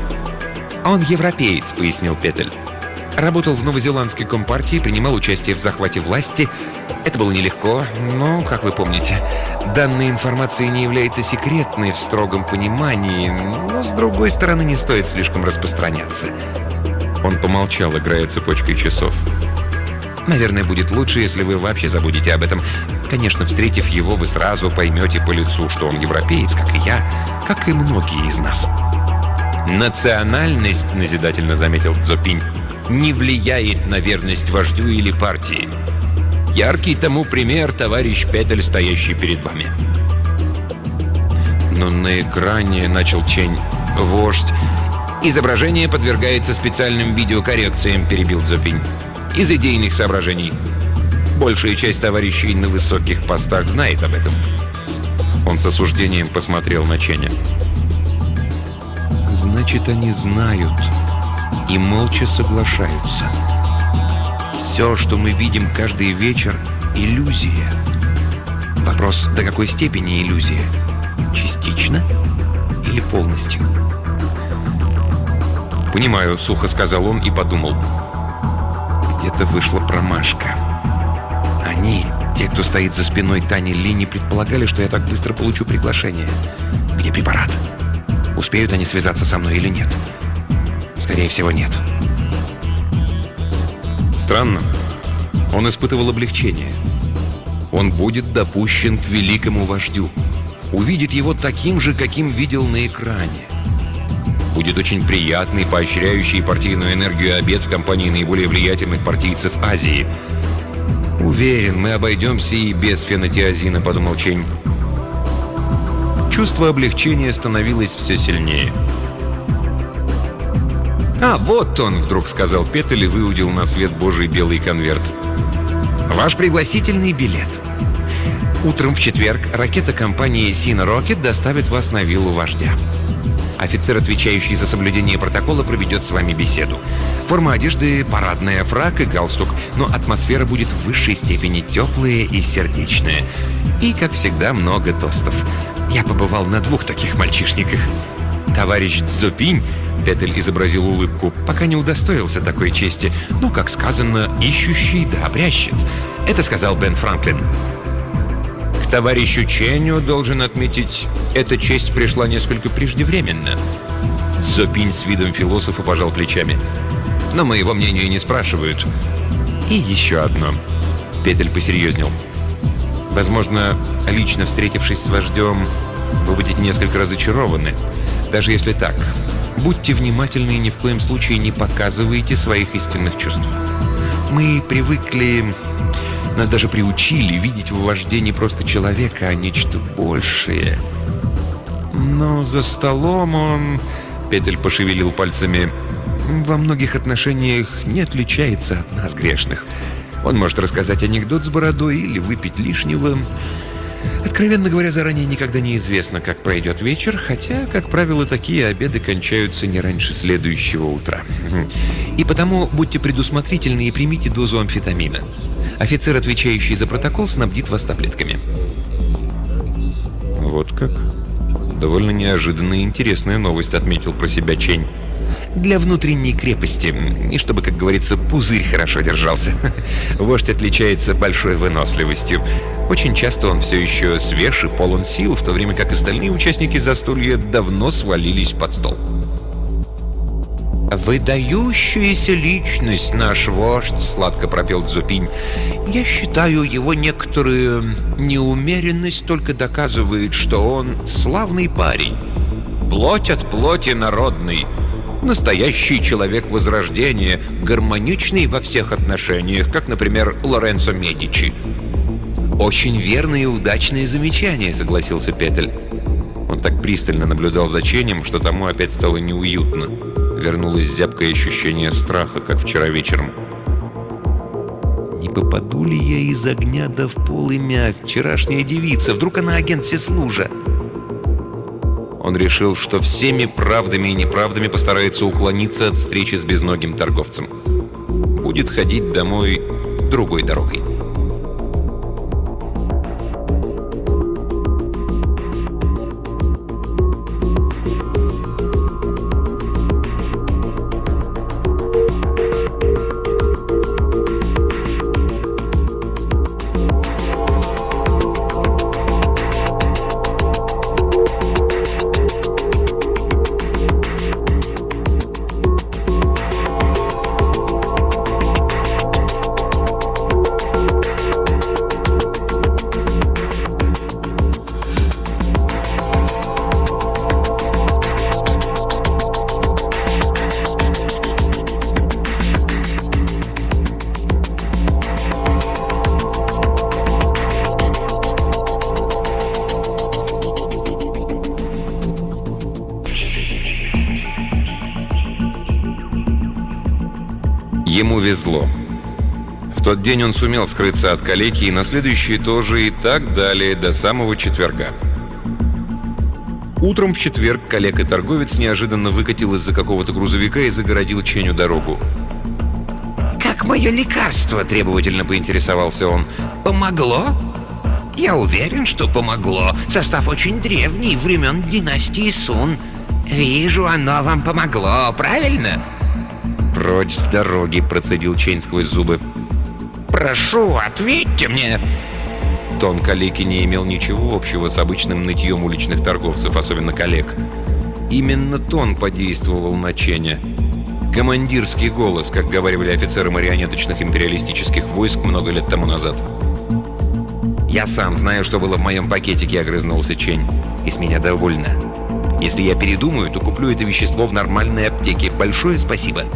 «Он европеец», — пояснил Петель. «Работал в новозеландской компартии, принимал участие в захвате власти. Это было нелегко, но, как вы помните, данная информация не является секретной в строгом понимании, но, с другой стороны, не стоит слишком распространяться». Он помолчал, играя цепочкой часов. «Наверное, будет лучше, если вы вообще забудете об этом. Конечно, встретив его, вы сразу поймете по лицу, что он европеец, как и я, как и многие из нас». «Национальность, — назидательно заметил Дзопинь, — не влияет на верность вождю или партии. Яркий тому пример товарищ Петель, стоящий перед вами». «Но на экране, — начал Чень, — вождь...» «Изображение подвергается специальным видеокоррекциям», — перебил Дзопинь. «Из идейных соображений. Большая часть товарищей на высоких постах знает об этом». Он с осуждением посмотрел на Ченя. «Значит, они знают и молча соглашаются. Все, что мы видим каждый вечер, — иллюзия. Вопрос, до какой степени иллюзия? Частично или полностью?» «Понимаю», — сухо сказал он и подумал. «Где-то вышла промашка. Они, те, кто стоит за спиной Тани Ли, не предполагали, что я так быстро получу приглашение. Где препарат? Успеют они связаться со мной или нет? Скорее всего, нет». Странно. Он испытывал облегчение. Он будет допущен к великому вождю. Увидит его таким же, каким видел на экране. Будет очень приятный, поощряющий партийную энергию обед в компании наиболее влиятельных партийцев Азии. «Уверен, мы обойдемся и без фенотиазина», — подумал Чень. Чувство облегчения становилось все сильнее. «А, вот он!» — вдруг сказал Петель и выудил на свет Божий белый конверт. «Ваш пригласительный билет. Утром в четверг ракета компании Sina Rocket доставит вас на виллу вождя. Офицер, отвечающий за соблюдение протокола, проведет с вами беседу. Форма одежды — парадная, фрак и галстук, но атмосфера будет в высшей степени теплая и сердечная. И, как всегда, много тостов. Я побывал на двух таких мальчишниках. Товарищ Дзопинь, — Петель изобразил улыбку, — пока не удостоился такой чести. Ну, как сказано, ищущий да обрящет. Это сказал Бен Франклин. К товарищу Ченю, должен отметить, эта честь пришла несколько преждевременно. Дзопинь с видом философа пожал плечами. Но моего мнения не спрашивают. И еще одно. Петель посерьезнел. Возможно, лично встретившись с вождем, вы будете несколько разочарованы. Даже если так, будьте внимательны и ни в коем случае не показывайте своих истинных чувств. Мы привыкли Нас даже приучили видеть в вожде не просто человека, а нечто большее. Но за столом он, Петель пошевелил пальцами, во многих отношениях не отличается от нас, грешных. Он может рассказать анекдот с бородой или выпить лишнего. Откровенно говоря, заранее никогда не известно, как пройдет вечер, хотя, как правило, такие обеды кончаются не раньше следующего утра. И потому будьте предусмотрительны и примите дозу амфетамина. Офицер, отвечающий за протокол, снабдит вас таблетками. Вот как? Довольно неожиданная и интересная новость, отметил про себя Чень. Для внутренней крепости, и чтобы, как говорится, пузырь хорошо держался. Вождь отличается большой выносливостью. Очень часто он все еще свеж и полон сил, в то время как остальные участники застолья давно свалились под стол. «Выдающаяся личность наш вождь», — сладко пропел Цзупинь. «Я считаю, его некоторая неумеренность только доказывает, что он славный парень. Плоть от плоти народный. Настоящий человек Возрождения, гармоничный во всех отношениях, как, например, Лоренцо Медичи». «Очень верное и удачное замечание», — согласился Петель. Он так пристально наблюдал за Ченем, что тому опять стало неуютно. Вернулось зябкое ощущение страха, как вчера вечером. «Не попаду ли я из огня да в полымя, вчерашняя девица? Вдруг она агент всеслужа?» Он решил, что всеми правдами и неправдами постарается уклониться от встречи с безногим торговцем. Будет ходить домой другой дорогой. Ему везло. В тот день он сумел скрыться от калеки, и на следующий тоже, и так далее, до самого четверга. Утром в четверг калека-торговец неожиданно выкатил из-за какого-то грузовика и загородил Ченю дорогу. «Как мое лекарство?» — требовательно поинтересовался он. «Помогло?» «Я уверен, что помогло. Состав очень древний, времен династии Сун. Вижу, оно вам помогло, правильно?» «Прочь с дороги», — процедил Чень сквозь зубы. «Прошу, ответьте мне!» Тон калеки не имел ничего общего с обычным нытьем уличных торговцев, особенно коллег. Именно тон подействовал на Ченя. Командирский голос, как говорили офицеры марионеточных империалистических войск много лет тому назад. «Я сам знаю, что было в моем пакетике», — огрызнулся Чень. «И с меня довольно. Если я передумаю, то куплю это вещество в нормальной аптеке. Большое спасибо».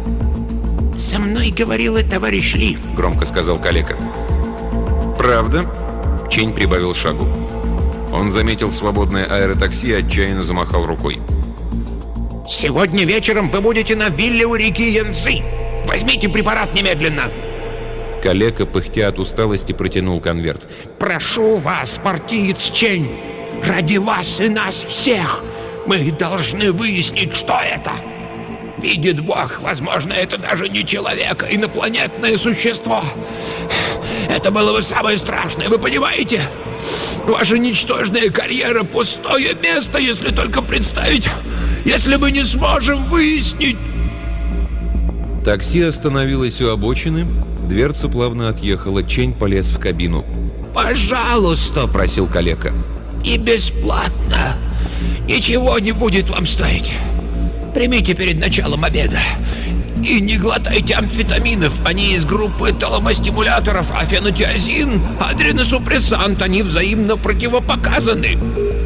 «Со мной говорил и товарищ Ли», — громко сказал калека. «Правда?» — Чень прибавил шагу. Он заметил свободное аэротакси и отчаянно замахал рукой. «Сегодня вечером вы будете на вилле у реки Янцзы. Возьмите препарат немедленно». Калека, пыхтя от усталости, протянул конверт. «Прошу вас, партиец Чень, ради вас и нас всех, мы должны выяснить, что это. Видит Бог, возможно, это даже не человек, а инопланетное существо. Это было бы самое страшное, вы понимаете? Ваша ничтожная карьера — пустое место, если только представить, если мы не сможем выяснить». Такси остановилось у обочины, дверца плавно отъехала, Чень полез в кабину. «Пожалуйста», — просил калека, — «и бесплатно. Ничего не будет вам стоить. Примите перед началом обеда. И не глотайте амфетаминов, они из группы таломостимуляторов, а фенотиазин — адреносупрессант, они взаимно противопоказаны».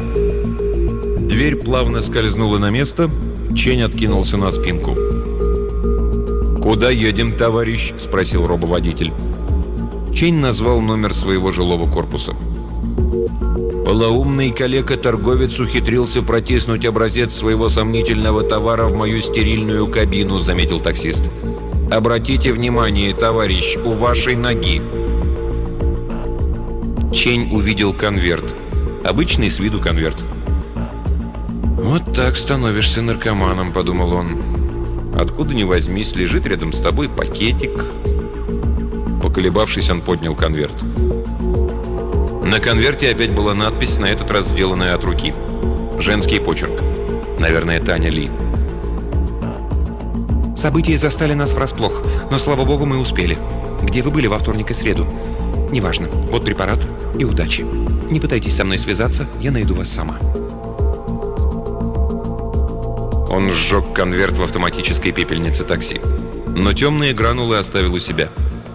Дверь плавно скользнула на место, Чень откинулся на спинку. «Куда едем, товарищ?» — спросил робоводитель. Чень назвал номер своего жилого корпуса. Полоумный калека-торговец ухитрился протиснуть образец своего сомнительного товара в мою стерильную кабину, заметил таксист. Обратите внимание, товарищ, у вашей ноги. Чень увидел конверт. Обычный с виду конверт. «Вот так становишься наркоманом», — подумал он. «Откуда ни возьмись, лежит рядом с тобой пакетик». Поколебавшись, он поднял конверт. На конверте опять была надпись, на этот раз сделанная от руки. Женский почерк. Наверное, Таня Ли. События застали нас врасплох, но, слава богу, мы успели. Где вы были во вторник и среду? Неважно. Вот препарат и удачи. Не пытайтесь со мной связаться, я найду вас сама. Он сжег конверт в автоматической пепельнице такси. Но темные гранулы оставил у себя.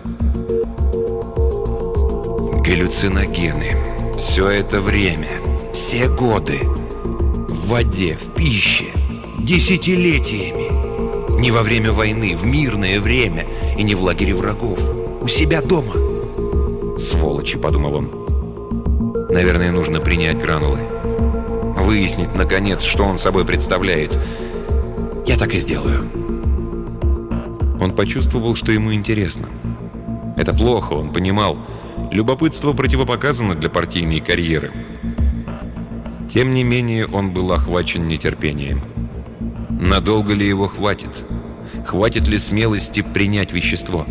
Галлюциногены. Все это время. Все годы. В воде, в пище. Десятилетиями. Не во время войны, в мирное время. И не в лагере врагов. У себя дома. «Сволочи», — подумал он. «Наверное, нужно принять гранулы. Выяснить, наконец, что он собой представляет. Я так и сделаю». Он почувствовал, что ему интересно. Это плохо, он понимал. Любопытство противопоказано для партийной карьеры. Тем не менее, он был охвачен нетерпением. Надолго ли его хватит? Хватит ли смелости принять вещество?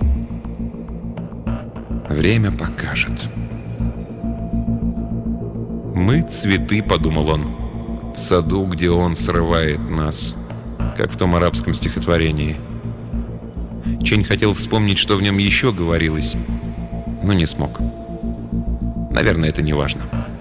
Время покажет. «Мы цветы», — подумал он, — «в саду, где он срывает нас», как в том арабском стихотворении. Чень хотел вспомнить, что в нем еще говорилось, но не смог. Наверное, это не важно.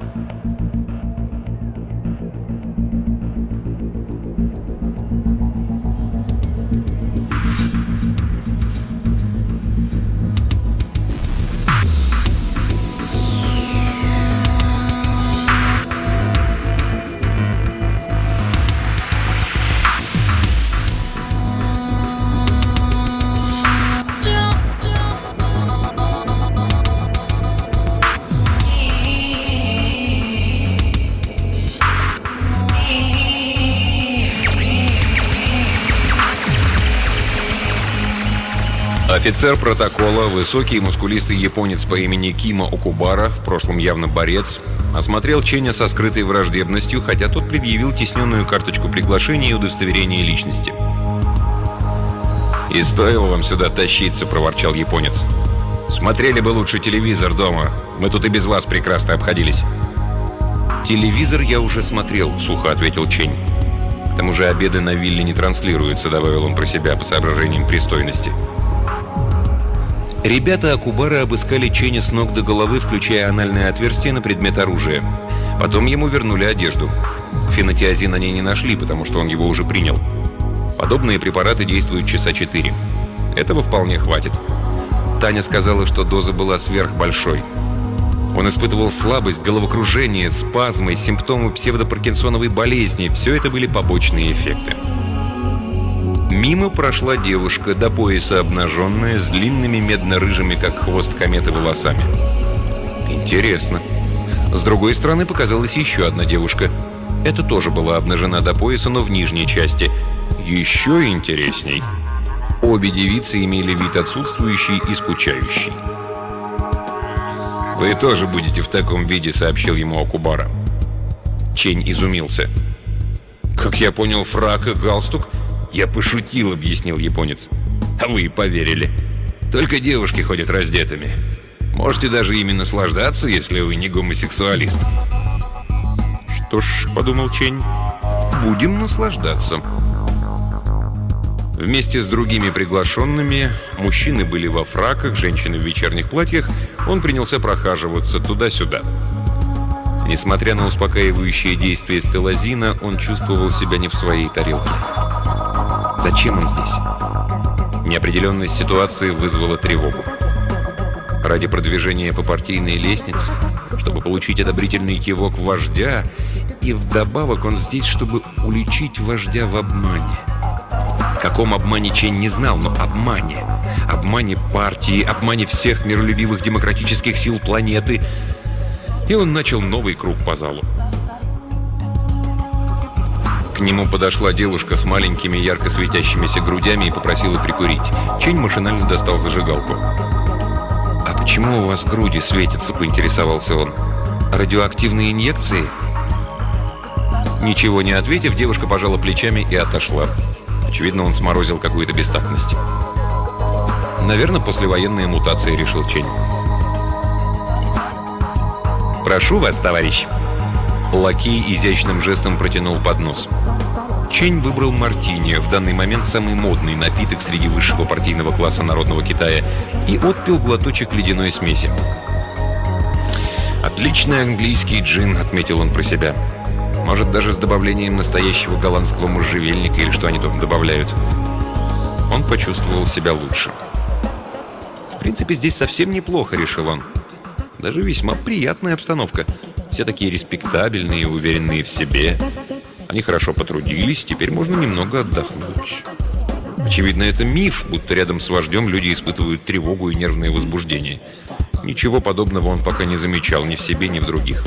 Офицер протокола, высокий и мускулистый японец по имени Кима Окубара, в прошлом явно борец, осмотрел Ченя со скрытой враждебностью, хотя тот предъявил тисненную карточку приглашения и удостоверения личности. «И стоило вам сюда тащиться», — проворчал японец. «Смотрели бы лучше телевизор дома. Мы тут и без вас прекрасно обходились». «Телевизор я уже смотрел», — сухо ответил Чень. «К тому же обеды на вилле не транслируются», — добавил он про себя по соображениям пристойности. Ребята Окубара обыскали Ченя с ног до головы, включая анальное отверстие на предмет оружия. Потом ему вернули одежду. Фенотиазин на ней не нашли, потому что он его уже принял. Подобные препараты действуют часа четыре. Этого вполне хватит. Таня сказала, что доза была сверхбольшой. Он испытывал слабость, головокружение, спазмы, симптомы псевдопаркинсоновой болезни. Все это были побочные эффекты. Мимо прошла девушка, до пояса обнаженная, с длинными медно-рыжими, как хвост кометы, волосами. Интересно. С другой стороны показалась еще одна девушка. Эта тоже была обнажена до пояса, но в нижней части. Еще интересней. Обе девицы имели вид отсутствующий и скучающий. «Вы тоже будете в таком виде», — сообщил ему Окубара. Чень изумился. «Как я понял, фрак и галстук?» «Я пошутил», — объяснил японец. «А вы и поверили. Только девушки ходят раздетыми. Можете даже ими наслаждаться, если вы не гомосексуалист». «Что ж», — подумал Чень, — «будем наслаждаться». Вместе с другими приглашенными, мужчины были во фраках, женщины в вечерних платьях, он принялся прохаживаться туда-сюда. Несмотря на успокаивающее действие стелазина, он чувствовал себя не в своей тарелке. Зачем он здесь? Неопределенность ситуации вызвала тревогу. Ради продвижения по партийной лестнице, чтобы получить одобрительный кивок вождя, и вдобавок он здесь, чтобы уличить вождя в обмане. каком обмане Чень не знал, но обмане. Обмане партии, обмане всех миролюбивых демократических сил планеты. И он начал новый круг по залу. К нему подошла девушка с маленькими ярко светящимися грудями и попросила прикурить. Чень машинально достал зажигалку. «А почему у вас груди светятся?» — поинтересовался он. «Радиоактивные инъекции?» Ничего не ответив, девушка пожала плечами и отошла. Очевидно, он сморозил какую-то бестактность. «Наверное, послевоенная мутация», — решил Чень. «Прошу вас, товарищ». Лакей изящным жестом протянул поднос. Чень выбрал мартини, в данный момент самый модный напиток среди высшего партийного класса народного Китая, и отпил глоточек ледяной смеси. «Отличный английский джин», — отметил он про себя. «Может, даже с добавлением настоящего голландского можжевельника или что они там добавляют». Он почувствовал себя лучше. «В принципе, здесь совсем неплохо», — решил он. «Даже весьма приятная обстановка. Все такие респектабельные и уверенные в себе. Они хорошо потрудились, теперь можно немного отдохнуть». Очевидно, это миф, будто рядом с вождем люди испытывают тревогу и нервное возбуждение. Ничего подобного он пока не замечал ни в себе, ни в других.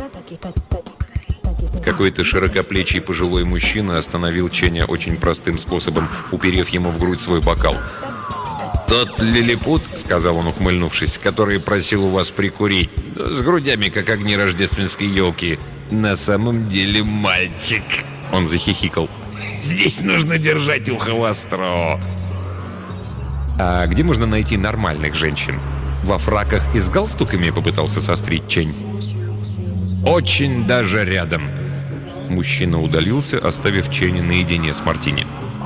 Какой-то широкоплечий пожилой мужчина остановил Ченя очень простым способом, уперев ему в грудь свой бокал. «Тот лилипут, — сказал он, ухмыльнувшись, — который просил у вас прикурить, с грудями, как огни рождественской елки, на самом деле мальчик». Он захихикал. «Здесь нужно держать ухо востро». «А где можно найти нормальных женщин? Во фраках и с галстуками?» — попытался сострить Чень. «Очень даже рядом». Мужчина удалился, оставив Ченя наедине с мартини.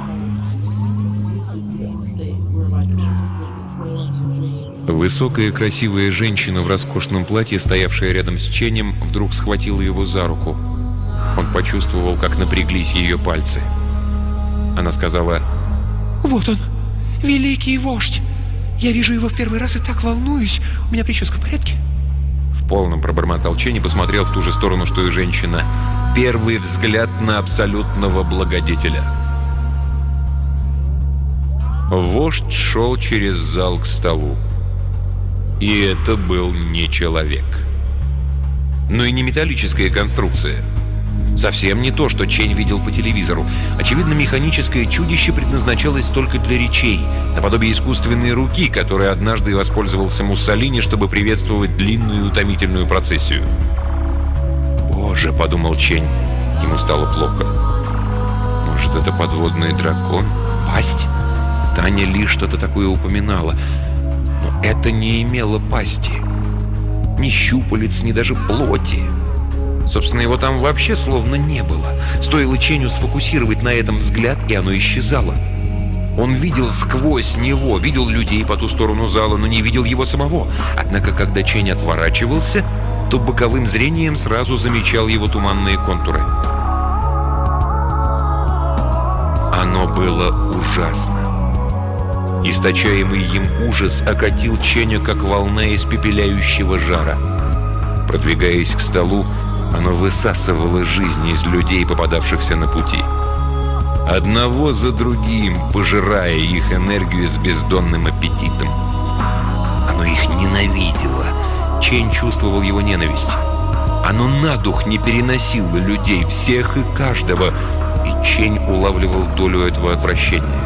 Высокая красивая женщина в роскошном платье, стоявшая рядом с Ченем, вдруг схватила его за руку. Он почувствовал, как напряглись ее пальцы. Она сказала: «Вот он, великий вождь! Я вижу его в первый раз и так волнуюсь. У меня прическа в порядке?» В полном пробормотал Чень и посмотрел в ту же сторону, что и женщина. Первый взгляд на абсолютного благодетеля. Вождь шел через зал к столу. И это был не человек. Но и не металлическая конструкция. Совсем не то, что Чень видел по телевизору. Очевидно, механическое чудище предназначалось только для речей, наподобие искусственной руки, которой однажды воспользовался Муссолини, чтобы приветствовать длинную и утомительную процессию. «Боже!» — подумал Чень. Ему стало плохо. «Может, это подводный дракон? Пасть?» Таня Ли что-то такое упоминала. Но это не имело пасти. Ни щупалец, ни даже плоти. Собственно, его там вообще словно не было. Стоило Ченю сфокусировать на этом взгляд, и оно исчезало. Он видел сквозь него, видел людей по ту сторону зала, но не видел его самого. Однако, когда Чень отворачивался, то боковым зрением сразу замечал его туманные контуры. Оно было ужасно. Источаемый им ужас окатил Ченя, как волна испепеляющего жара. Продвигаясь к столу, оно высасывало жизнь из людей, попадавшихся на пути. Одного за другим, пожирая их энергию с бездонным аппетитом. Оно их ненавидело. Чень чувствовал его ненависть. Оно на дух не переносило людей, всех и каждого, и Чень улавливал долю этого отвращения.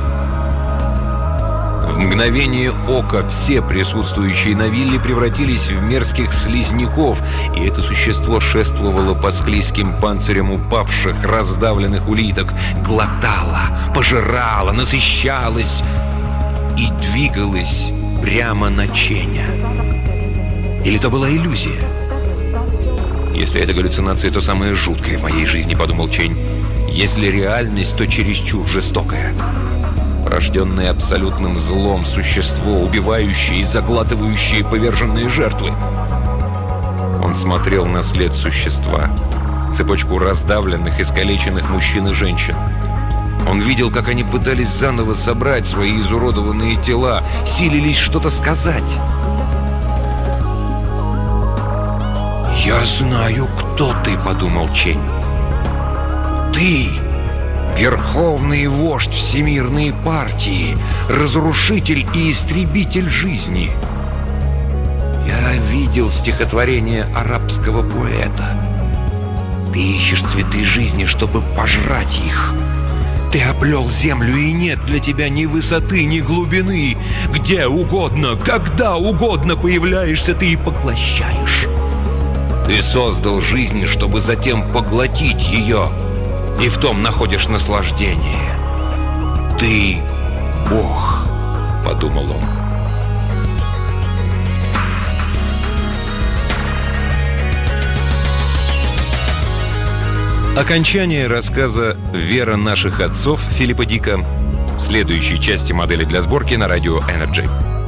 В мгновение ока все присутствующие на вилле превратились в мерзких слизняков, и это существо шествовало по склизким панцирям упавших, раздавленных улиток, глотало, пожирало, насыщалось и двигалось прямо на Ченя. Или то была иллюзия? Если это галлюцинация, то самое жуткое в моей жизни, подумал Чень. Если реальность, то чересчур жестокая. Рожденное абсолютным злом существо, убивающее и заглатывающее поверженные жертвы. Он смотрел на след существа, цепочку раздавленных, искалеченных мужчин и женщин. Он видел, как они пытались заново собрать свои изуродованные тела, силились что-то сказать. «Я знаю, кто ты», — подумал Чень. «Ты! Верховный вождь всемирной партии, разрушитель и истребитель жизни. Я видел стихотворение арабского поэта. Ты ищешь цветы жизни, чтобы пожрать их. Ты оплел землю, и нет для тебя ни высоты, ни глубины. Где угодно, когда угодно появляешься ты и поглощаешь. Ты создал жизнь, чтобы затем поглотить ее, и в том находишь наслаждение. Ты Бог, подумал он. Окончание рассказа «Вера наших отцов» Филиппа Дика в следующей части модели для сборки на радио Energy.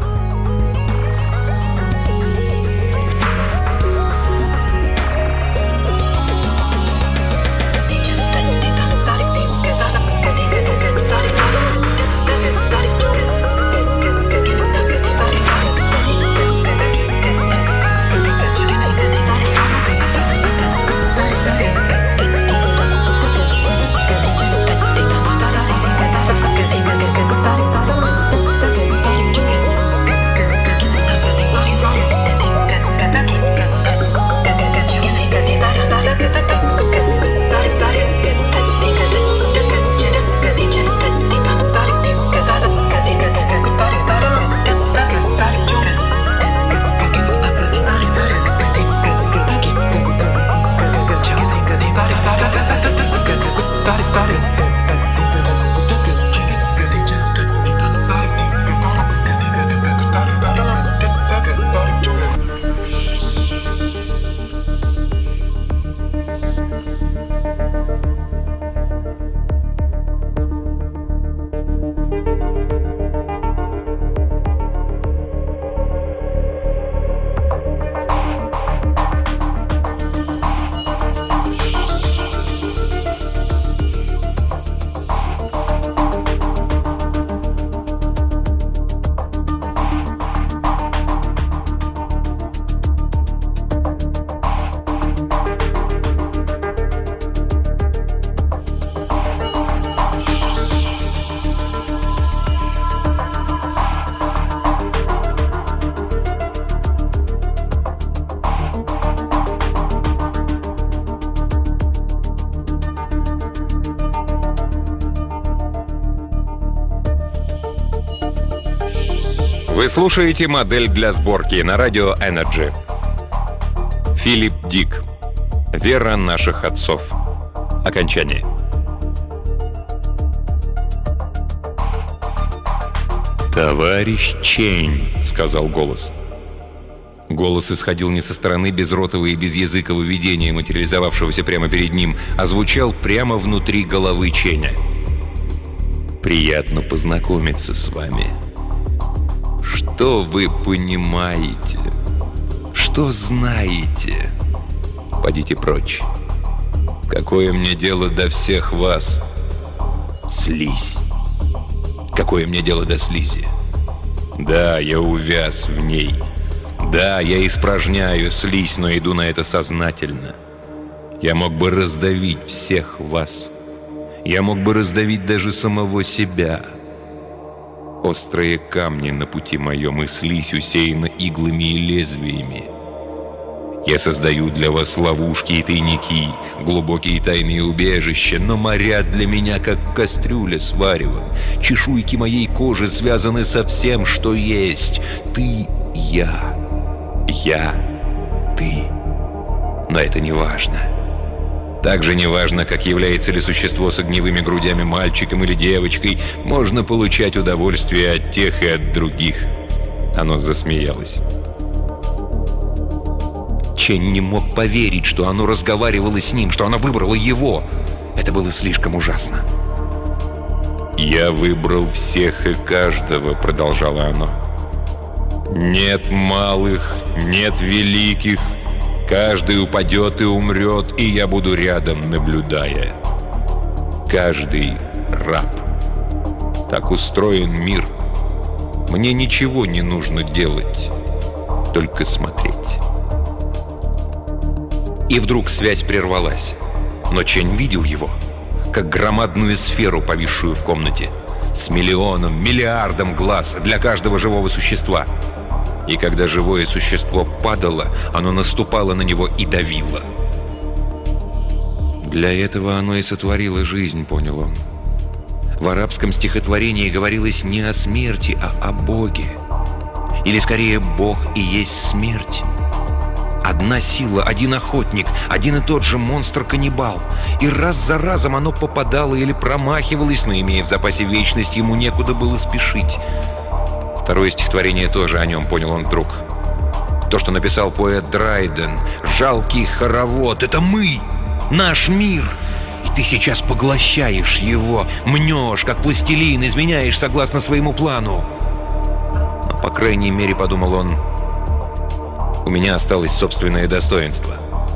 Вы слушаете модель для сборки на радио Energy. Филипп Дик. «Вера наших отцов». Окончание. «Товарищ Чейн», — сказал голос. Голос исходил не со стороны безротого и безязыкого видения, материализовавшегося прямо перед ним, а звучал прямо внутри головы Ченя. «Приятно познакомиться с вами. Что вы понимаете? Что знаете? Подите прочь. Какое мне дело до всех вас? Слизь. Какое мне дело до слизи? Да, я увяз в ней. Да, я испражняю слизь, но иду на это сознательно. Я мог бы раздавить всех вас. Я мог бы раздавить даже самого себя. Острые камни на пути моем и слизь усеяна иглами и лезвиями. Я создаю для вас ловушки и тайники, глубокие тайные убежища, но моря для меня, как кастрюля с варевом. Чешуйки моей кожи связаны со всем, что есть. Ты — я. Я — ты. Но это не важно. Так же неважно, как является ли существо с огневыми грудями мальчиком или девочкой, можно получать удовольствие от тех и от других. Оно засмеялось. Чен не мог поверить, что оно разговаривало с ним, что оно выбрало его. Это было слишком ужасно. «Я выбрал всех и каждого», — продолжало оно. «Нет малых, нет великих. Каждый упадет и умрет, и я буду рядом, наблюдая. Каждый раб. Так устроен мир. Мне ничего не нужно делать, только смотреть». И вдруг связь прервалась. Но Чень видел его. как громадную сферу, повисшую в комнате, с миллионом, миллиардом глаз для каждого живого существа. И когда живое существо падало, оно наступало на него и давило. Для этого оно и сотворило жизнь, понял он. В арабском стихотворении говорилось не о смерти, а о Боге. Или скорее, Бог и есть смерть. Одна сила, один охотник, один и тот же монстр-каннибал. И раз за разом оно попадало или промахивалось, но, имея в запасе вечность, ему некуда было спешить. Второе стихотворение тоже о нем, понял он вдруг. То, что написал поэт Драйден. «Жалкий хоровод» — это мы, наш мир. И ты сейчас поглощаешь его, мнешь, как пластилин, изменяешь согласно своему плану. Но, по крайней мере, подумал он, у меня осталось собственное достоинство.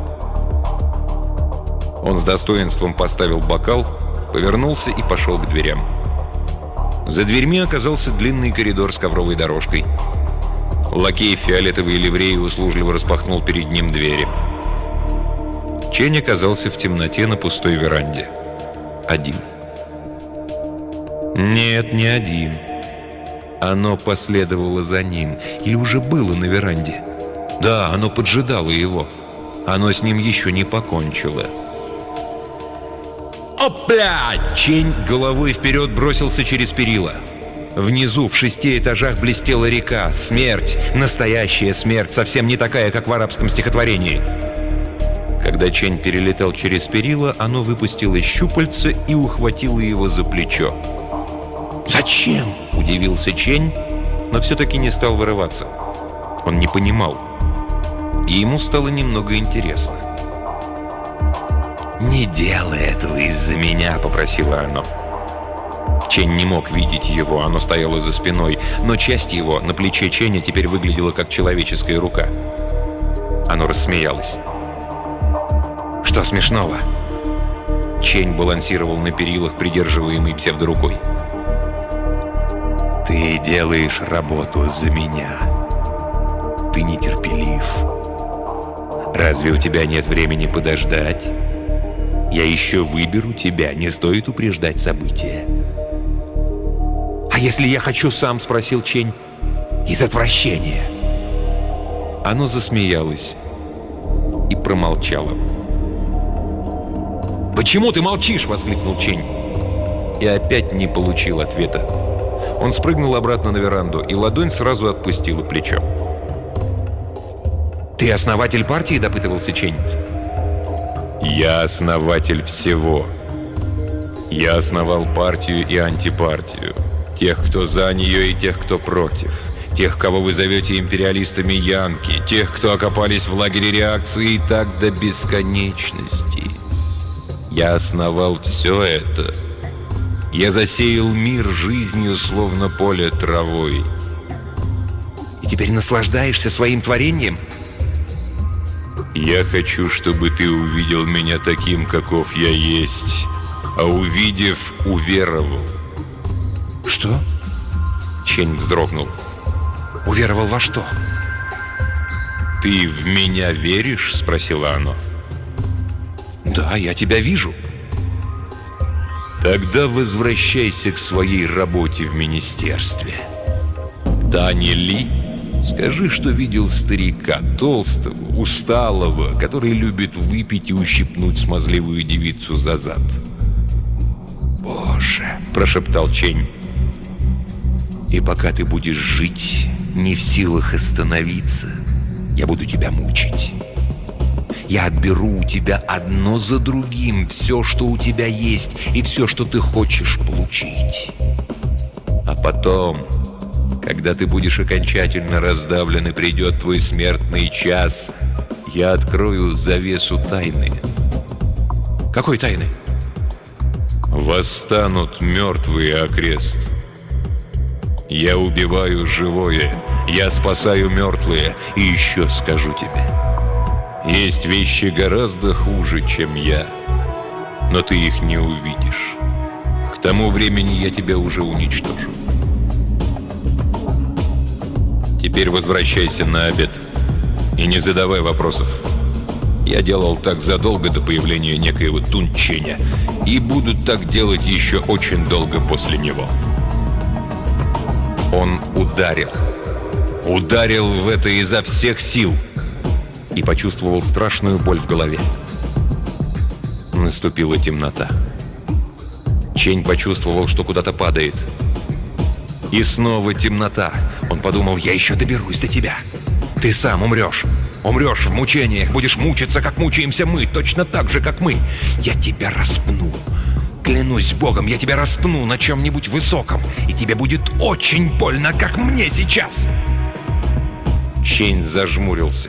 Он с достоинством поставил бокал, повернулся и пошел к дверям. За дверьми оказался длинный коридор с ковровой дорожкой. Лакей в фиолетовой ливреи услужливо распахнул перед ним двери. Чень оказался в темноте на пустой веранде. Один. Нет, не один. Оно последовало за ним. Или уже было на веранде. Да, оно поджидало его. Оно с ним еще не покончило. Опля! Чень головой вперед бросился через перила. Внизу, в шести этажах, блестела река. Смерть. Настоящая смерть. Совсем не такая, как в арабском стихотворении. Когда Чень перелетал через перила, оно выпустило щупальце и ухватило его за плечо. «Зачем?» – удивился Чень, но все-таки не стал вырываться. Он не понимал. И ему стало немного интересно. «Не делай этого из-за меня», — попросило оно. Чень не мог видеть его, оно стояло за спиной, но часть его на плече Ченя теперь выглядела как человеческая рука. Оно рассмеялось. «Что смешного?» Чень балансировал на перилах, придерживаемый псевдорукой. «Ты делаешь работу за меня. Ты нетерпелив. Разве у тебя нет времени подождать? Я еще выберу тебя, не стоит упреждать события». «А если я хочу сам?» — спросил Чень. «Из отвращения». Оно засмеялось и промолчало. «Почему ты молчишь?» — воскликнул Чень. И опять не получил ответа. Он спрыгнул обратно на веранду, и ладонь сразу отпустила плечо. «Ты основатель партии?» — допытывался Чень. «Я основатель всего. Я основал партию и антипартию. Тех, кто за нее, и тех, кто против. Тех, кого вы зовете империалистами Янки. Тех, кто окопались в лагере реакции, и так до бесконечности. Я основал все это. Я засеял мир жизнью, словно поле травой». «И теперь наслаждаешься своим творением?» «Я хочу, чтобы ты увидел меня таким, каков я есть, а увидев, уверовал». «Что?» Чень вздрогнул. «Уверовал во что?» «Ты в меня веришь?» — спросило оно. «Да, я тебя вижу». «Тогда возвращайся к своей работе в министерстве. Дани Ли, скажи, что видел старика, толстого, усталого, который любит выпить и ущипнуть смазливую девицу за зад». «Боже!» – прошептал Чень. «И пока ты будешь жить, не в силах остановиться, я буду тебя мучить. Я отберу у тебя одно за другим все, что у тебя есть, и все, что ты хочешь получить. А потом, когда ты будешь окончательно раздавлен и придет твой смертный час, я открою завесу тайны». «Какой тайны?» «Восстанут мертвые окрест. Я убиваю живое, я спасаю мертвые, и еще скажу тебе. Есть вещи гораздо хуже, чем я, но ты их не увидишь. К тому времени я тебя уже уничтожу. Теперь возвращайся на обед и не задавай вопросов. Я делал так задолго до появления некоего Тун Ченя, и будут так делать еще очень долго после него. Он ударил. Ударил в это изо всех сил и почувствовал страшную боль в голове. Наступила темнота. Чень почувствовал, что куда-то падает. И снова темнота. Он подумал: я еще доберусь до тебя. Ты сам умрешь. Умрешь в мучениях, будешь мучиться, как мучаемся мы, точно так же, как мы. Я тебя распну. Клянусь Богом, я тебя распну на чем-нибудь высоком, и тебе будет очень больно, как мне сейчас. Чень зажмурился.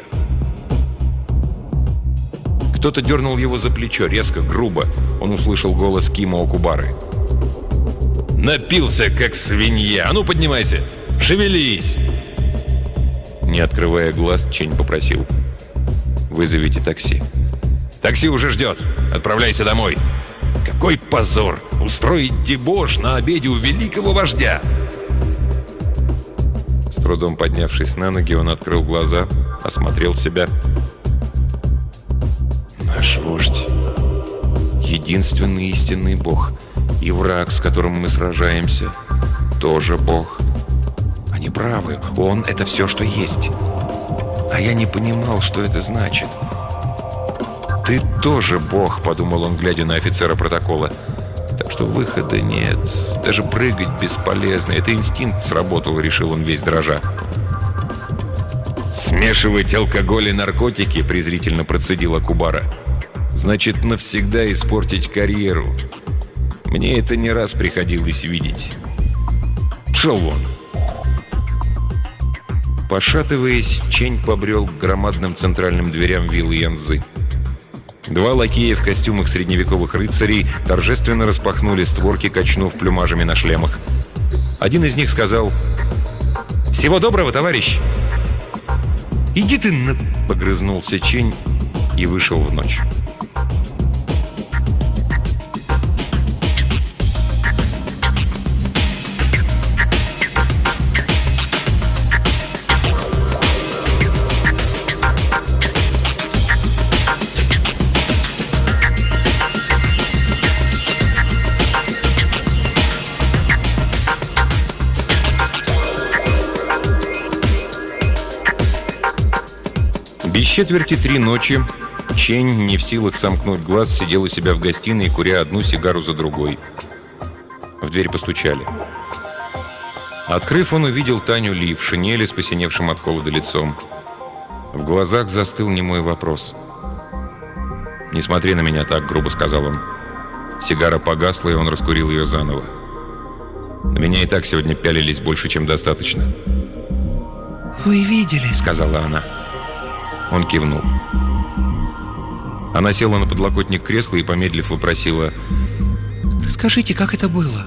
Кто-то дернул его за плечо, резко, грубо. Он услышал голос Кима Окубары. «Напился, как свинья! А ну, поднимайся! Шевелись!» Не открывая глаз, Чень попросил: «Вызовите такси». «Такси уже ждет. Отправляйся домой». Какой позор! Устроить дебош на обеде у великого вождя! С трудом поднявшись на ноги, он открыл глаза, осмотрел себя. Наш вождь — единственный истинный бог. И враг, с которым мы сражаемся, тоже бог. Они правы, он — это все, что есть. А я не понимал, что это значит. «Ты тоже бог», — подумал он, глядя на офицера протокола. «Так что выхода нет. Даже прыгать бесполезно. Это инстинкт сработал», — решил он весь дрожа. «Смешивать алкоголь и наркотики», — презрительно процедила Окубара. «Значит, навсегда испортить карьеру. Мне это не раз приходилось видеть. Пшел вон». Пошатываясь, Чень побрел к громадным центральным дверям виллы Янцзы. Два лакея в костюмах средневековых рыцарей торжественно распахнули створки, качнув плюмажами на шлемах. Один из них сказал: «Всего доброго, товарищ!» «Иди ты на...» — погрызнулся Чень и вышел в ночь. Без четверти три ночи Чень, не в силах сомкнуть глаз, сидел у себя в гостиной, куря одну сигару за другой. В дверь постучали. Открыв, он увидел Таню Ли в шинели с посиневшим от холода лицом. В глазах застыл немой вопрос. «Не смотри на меня так», — грубо сказал он. Сигара погасла, и он раскурил ее заново. «На меня и так сегодня пялились больше, чем достаточно». «Вы видели», — сказала она. Он кивнул. Она села на подлокотник кресла и, помедлив, вопросила: «Расскажите, как это было?»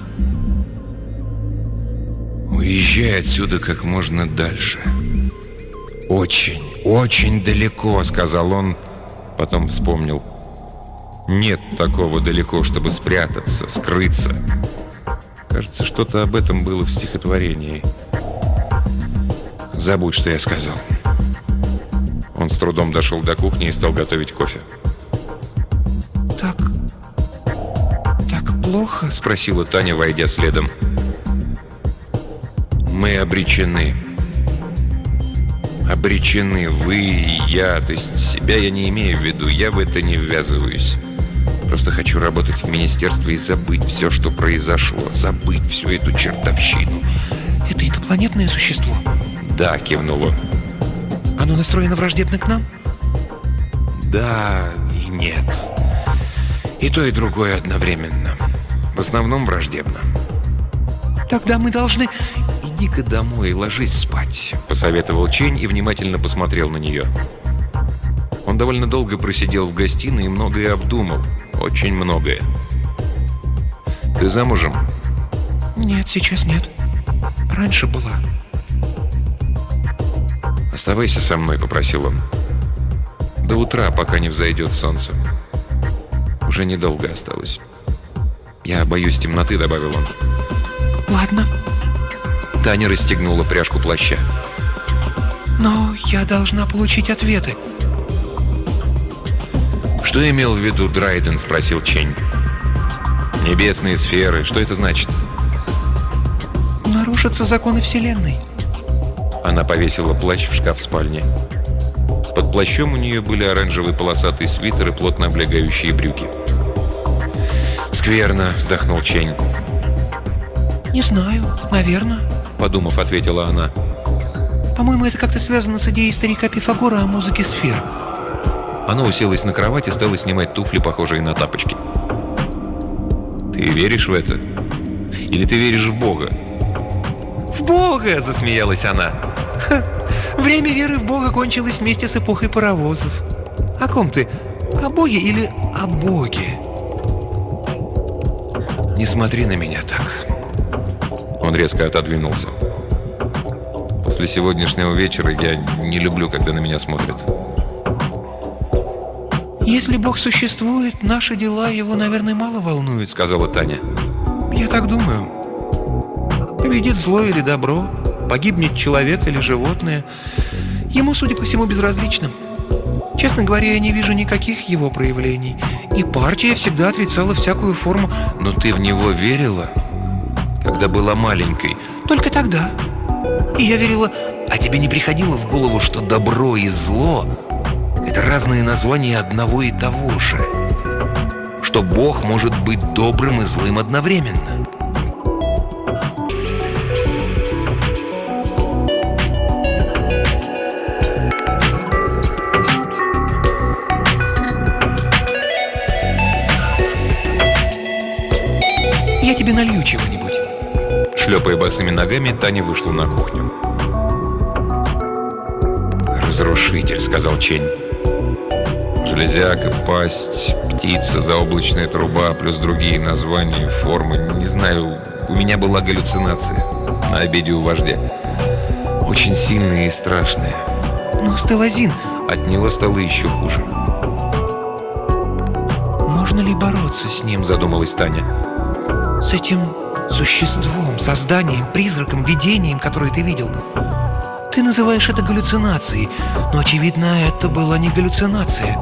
«Уезжай отсюда как можно дальше. Очень, очень далеко», — сказал он, потом вспомнил. «Нет такого далеко, чтобы спрятаться, скрыться». Кажется, что-то об этом было в стихотворении. «Забудь, что я сказал». Он с трудом дошел до кухни и стал готовить кофе. «Так... так плохо?» — спросила Таня, войдя следом. «Мы обречены. Обречены. Вы и я. То есть себя я не имею в виду. Я в это не ввязываюсь. Просто хочу работать в министерстве и забыть все, что произошло. Забыть всю эту чертовщину». «Это инопланетное существо?» «Да», — кивнул он. «Оно настроено враждебно к нам?» «Да и нет. И то, и другое одновременно. В основном враждебно». «Тогда мы должны...» «Иди-ка домой и ложись спать», — посоветовал Чень и внимательно посмотрел на нее. Он довольно долго просидел в гостиной и многое обдумал. Очень многое. «Ты замужем?» «Нет, сейчас нет. Раньше была». «Оставайся со мной», — попросил он. «До утра, пока не взойдет солнце. Уже недолго осталось. Я боюсь темноты», — добавил он. «Ладно». Таня расстегнула пряжку плаща. «Но я должна получить ответы». «Что имел в виду Драйден?» — спросил Чень. Небесные сферы. Что это значит? Нарушатся законы Вселенной. Она повесила плащ в шкаф в спальне. Под плащом у нее были оранжевый полосатый свитер и плотно облегающие брюки. «Скверно», — вздохнул Чень. Не знаю, наверное. Подумав, ответила она. По-моему, это как-то связано с идеей старика Пифагора о музыке сфер. Она уселась на кровать и стала снимать туфли, похожие на тапочки. «Ты веришь в это? Или ты веришь в Бога?» «В Бога!» — засмеялась она. Ха, время веры в Бога кончилось вместе с эпохой паровозов. О ком ты? О Боге или о Боге? «Не смотри на меня так». Он резко отодвинулся. «После сегодняшнего вечера я не люблю, когда на меня смотрят». Если Бог существует, наши дела его, наверное, мало волнуют, Сказала Таня. Я так думаю. Победит зло или добро, погибнет человек или животное. Ему, судя по всему, безразлично. Честно говоря, я не вижу никаких его проявлений. И партия всегда отрицала всякую форму. «Но ты в него верила, когда была маленькой?» Только тогда. И я верила... А тебе не приходило в голову, что добро и зло — это разные названия одного и того же? Что Бог может быть добрым и злым одновременно? Я тебе налью чего-нибудь. Шлепая босыми ногами, Таня вышла на кухню. «Разрушитель», — сказал Чень. «Железяка, пасть, птица, заоблачная труба, плюс другие названия, формы. Не знаю, у меня была галлюцинация на обеде у вождя. Очень сильная и страшная. Но стелазин, От него стало еще хуже». можно ли бороться с ним? Задумалась Таня. С этим существом, созданием, призраком, видением, которое ты видел. Ты называешь это галлюцинацией, но, очевидно, это была не галлюцинация.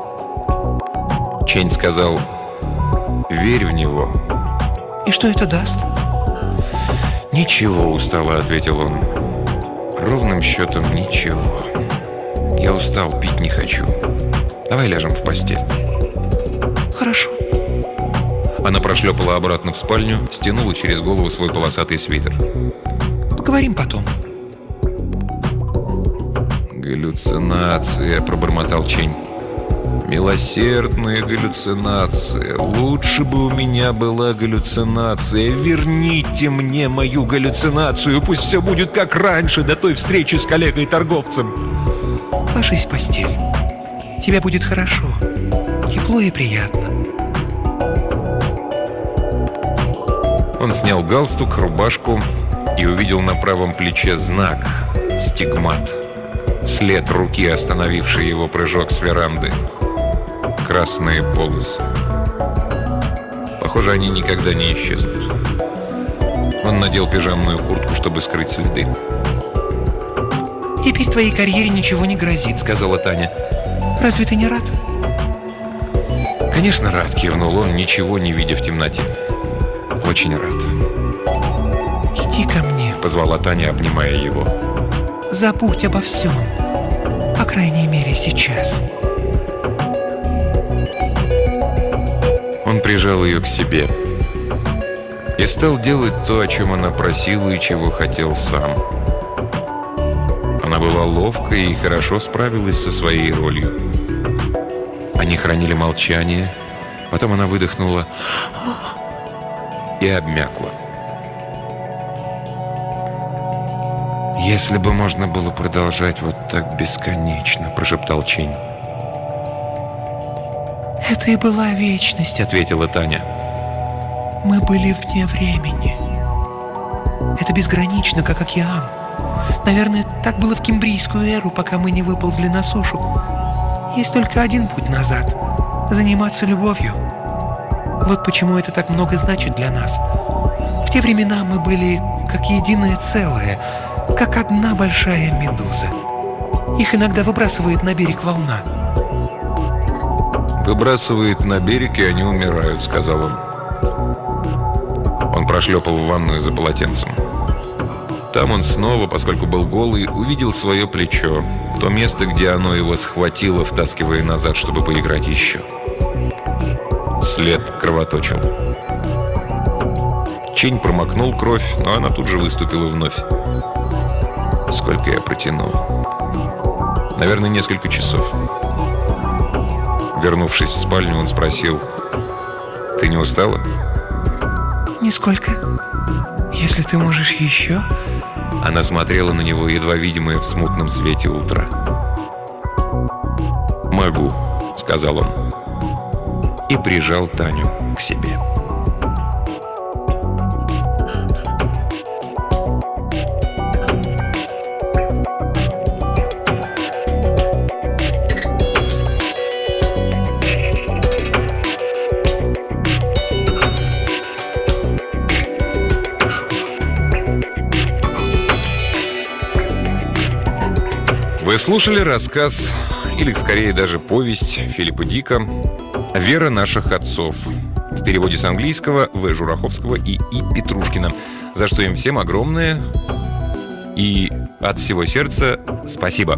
Чень сказал: «Верь в него». И что это даст? «Ничего», — устало ответил он. «Ровным счетом ничего. Я устал, пить не хочу. Давай ляжем в постель». Хорошо. Она прошлепала обратно в спальню, стянула через голову свой полосатый свитер. Поговорим потом. «Галлюцинация», — пробормотал Чень. «Милосердная галлюцинация. Лучше бы у меня была галлюцинация. Верните мне мою галлюцинацию. Пусть все будет как раньше, до той встречи с коллегой-торговцем». Ложись в постель. Тебе будет хорошо. Тепло и приятно. Он снял галстук, рубашку и увидел на правом плече знак — стигмат. След руки, остановивший его прыжок с веранды. Красные полосы. Похоже, они никогда не исчезнут. Он надел пижамную куртку, чтобы скрыть следы. Теперь твоей карьере ничего не грозит, сказала Таня. Разве ты не рад? «Конечно, рад», — кивнул он, ничего не видя в темноте. «Очень рад». Иди ко мне, — позвала Таня, обнимая его. забудь обо всем. По крайней мере, сейчас. Он прижал ее к себе и стал делать то, о чем она просила и чего хотел сам. Она была ловкой и хорошо справилась со своей ролью. Они хранили молчание, потом она выдохнула и обмякла. «Если бы можно было продолжать вот так бесконечно», — прошептал Чень. Это и была вечность, Ответила Таня. Мы были вне времени. Это безгранично, как океан. Наверное, так было в кембрийскую эру, пока мы не выползли на сушу. Есть только один путь назад — заниматься любовью. Вот почему это так много значит для нас. В те времена мы были как единое целое, как одна большая медуза. Их иногда выбрасывает на берег волна. «Выбрасывает на берег, и они умирают», — сказал он. прошлепал в ванную за полотенцем. Там он снова, поскольку был голый, увидел свое плечо, то место, где оно его схватило, втаскивая назад, чтобы поиграть еще. След кровоточил. Чень промокнул кровь, но она тут же выступила вновь. Сколько я протянул? Наверное, несколько часов. Вернувшись в спальню, он спросил: «Ты не устала?» Нисколько. Если ты можешь еще... Она смотрела на него, едва видимая в смутном свете утра. «Могу», — сказал он. И прижал Таню к себе. Вы слушали рассказ, или скорее даже повесть Филиппа Дика «Вера наших отцов» в переводе с английского В. Жураховского и И. Петрушкина, за что им всем огромное и от всего сердца спасибо.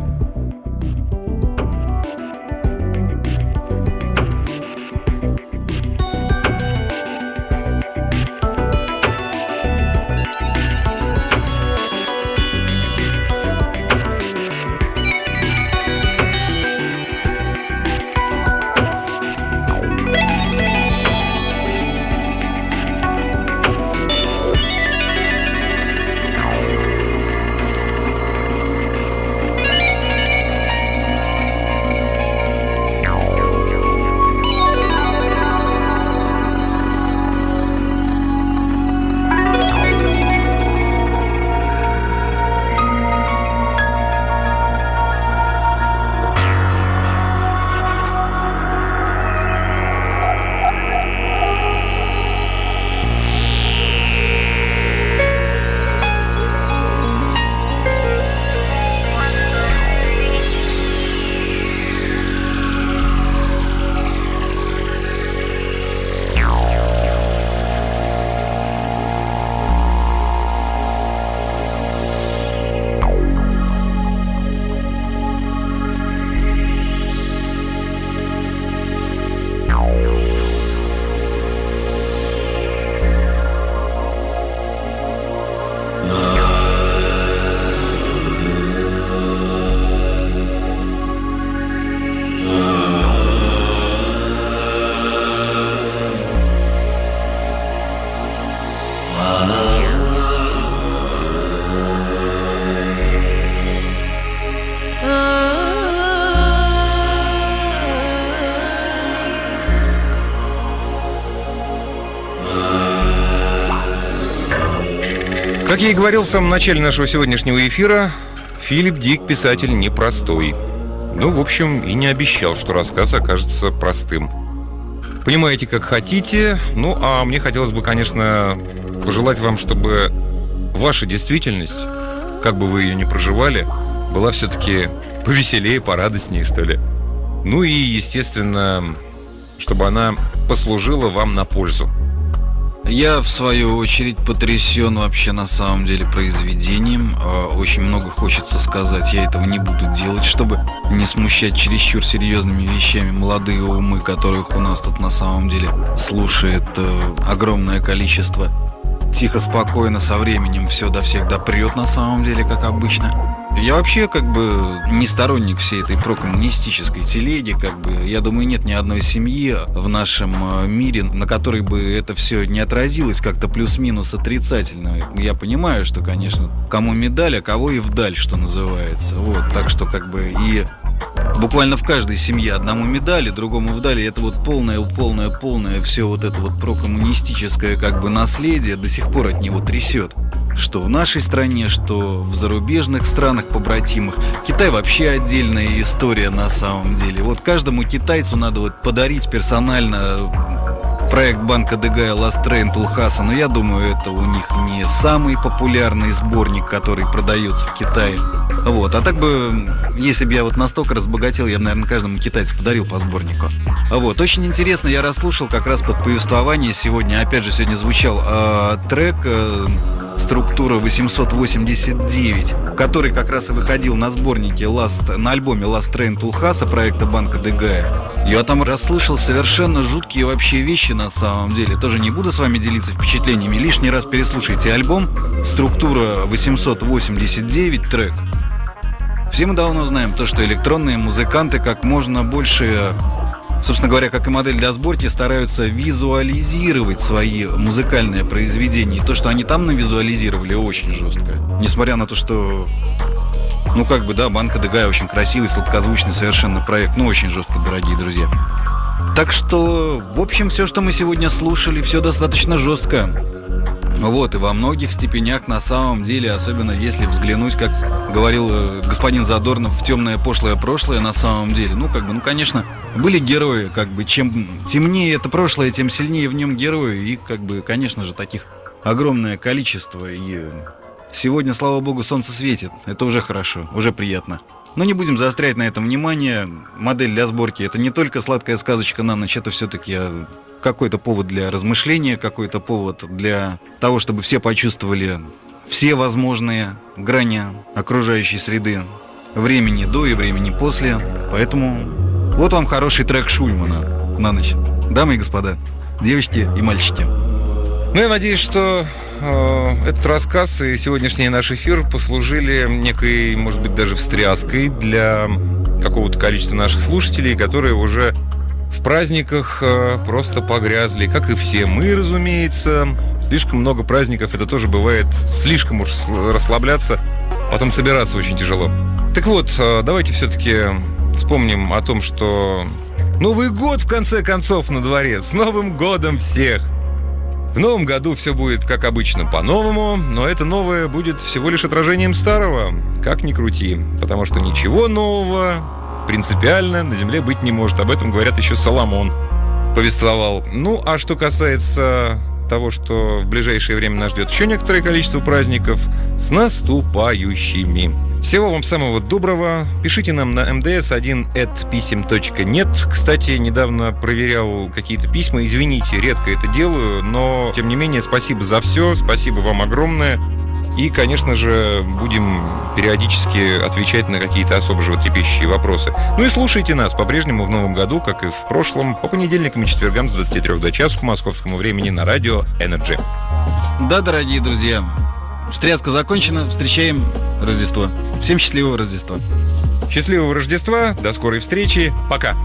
Как я и говорил в самом начале нашего сегодняшнего эфира, Филипп Дик писатель непростой. Ну, в общем, и не обещал, что рассказ окажется простым. Понимаете, как хотите. Ну, а мне хотелось бы, конечно, пожелать вам, чтобы ваша действительность, как бы вы ее ни проживали, была все-таки повеселее, порадостнее, что ли. Ну и, естественно, чтобы она послужила вам на пользу. Я, в свою очередь, потрясен вообще на самом деле произведением. Очень много хочется сказать, я этого не буду делать, чтобы не смущать чересчур серьезными вещами молодые умы, которых у нас тут на самом деле слушает огромное количество. Тихо, спокойно, со временем все до всех допрет на самом деле, как обычно. Я вообще как бы не сторонник всей этой прокоммунистической телеги, как бы. Я думаю, нет ни одной семьи в нашем мире, на которой бы это все не отразилось как-то плюс-минус отрицательно. Я понимаю, что, конечно, кому медаль, а кого и вдаль, что называется. Вот, так что как бы и буквально в каждой семье одному медали, другому вдали. Это вот полное, полное, полное все вот это вот прокоммунистическое как бы наследие до сих пор от него трясет. Что в нашей стране, что в зарубежных странах побратимых. Китай вообще отдельная история на самом деле. Вот каждому китайцу надо вот подарить персонально проект банка Дегая Last Train to Lhasa. Но я думаю, это у них не самый популярный сборник, который продается в Китае. Вот. А так бы, если бы я вот настолько разбогател, я бы, наверное, каждому китайцу подарил по сборнику. Вот. Очень интересно, я расслушал как раз под повествование сегодня. Опять же, сегодня звучал э, трек э, «Структура восемьсот восемьдесят девять», который как раз и выходил на сборнике Last, на альбоме Last Train to Lhasa проекта Банка Дегая. Я там расслышал совершенно жуткие вообще вещи на самом деле. Тоже не буду с вами делиться впечатлениями. Лишний раз переслушайте альбом «Структура восемьсот восемьдесят девять» трек. Все мы давно знаем то, что электронные музыканты как можно больше, собственно говоря, как и модель для сборки, стараются визуализировать свои музыкальные произведения. И то, что они там навизуализировали, очень жестко. Несмотря на то, что, ну как бы, да, Банка Дегая очень красивый, сладкозвучный совершенно проект. Ну, очень жестко, дорогие друзья. Так что, в общем, все, что мы сегодня слушали, все достаточно жестко. Вот, и во многих степенях на самом деле, особенно если взглянуть, как говорил господин Задорнов, в темное пошлое прошлое на самом деле. Ну, как бы, ну, конечно, были герои, как бы, чем темнее это прошлое, тем сильнее в нем герои. И, как бы, конечно же, таких огромное количество. И сегодня, слава богу, солнце светит. Это уже хорошо, уже приятно. Но не будем заострять на этом внимание. Модель для сборки — это не только сладкая сказочка на ночь, это все-таки какой-то повод для размышления, какой-то повод для того, чтобы все почувствовали все возможные грани окружающей среды, времени до и времени после. Поэтому вот вам хороший трек Шульмана на ночь. Дамы и господа, девочки и мальчики. Ну, я надеюсь, что э, этот рассказ и сегодняшний наш эфир послужили некой, может быть, даже встряской для какого-то количества наших слушателей, которые уже в праздниках э, просто погрязли, как и все мы, разумеется. Слишком много праздников, это тоже бывает, слишком уж расслабляться, потом собираться очень тяжело. Так вот, э, давайте все-таки вспомним о том, что Новый год, в конце концов, на дворе. С Новым годом всех! В новом году все будет, как обычно, по-новому, но это новое будет всего лишь отражением старого, как ни крути, потому что ничего нового принципиально на земле быть не может. Об этом говорят еще Соломон повествовал. Ну, а что касается того, что в ближайшее время нас ждет еще некоторое количество праздников, с наступающими! Всего вам самого доброго. Пишите нам на эм дэ эс один эт писем точка нет. Кстати, недавно проверял какие-то письма. Извините, редко это делаю, но, тем не менее, спасибо за все. Спасибо вам огромное. И, конечно же, будем периодически отвечать на какие-то особо животрепещущие вопросы. Ну и слушайте нас по-прежнему в новом году, как и в прошлом, по понедельникам и четвергам с двадцати трёх до часу по московскому времени на радио Energy. Да, дорогие друзья, встряска закончена, встречаем Рождество. Всем счастливого Рождества. Счастливого Рождества, до скорой встречи, пока!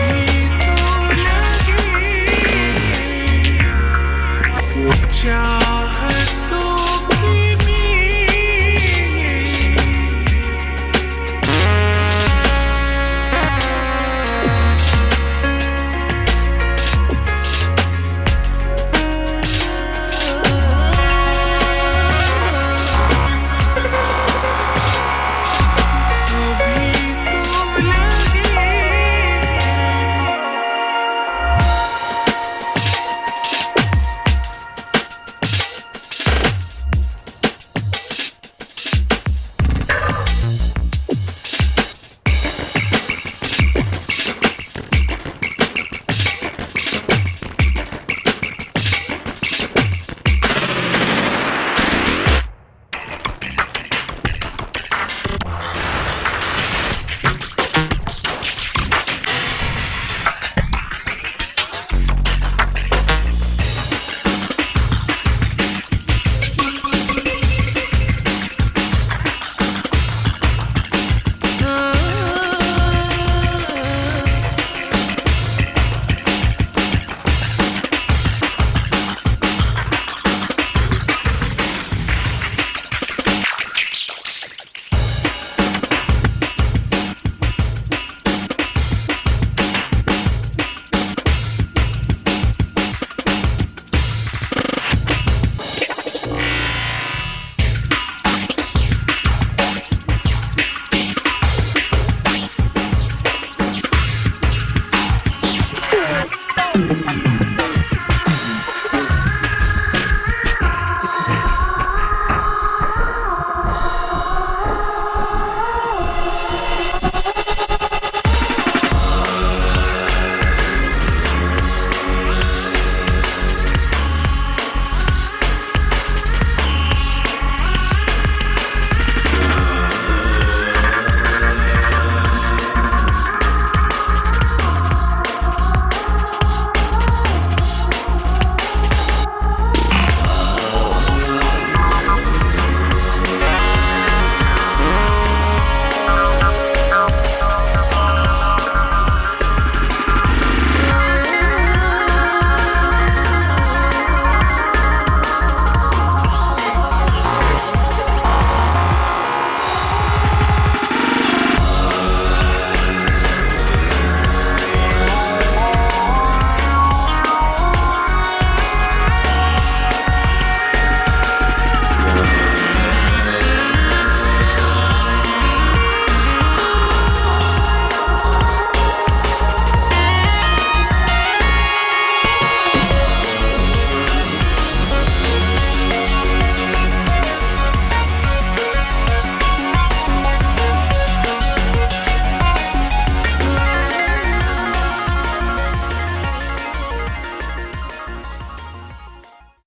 Ciao.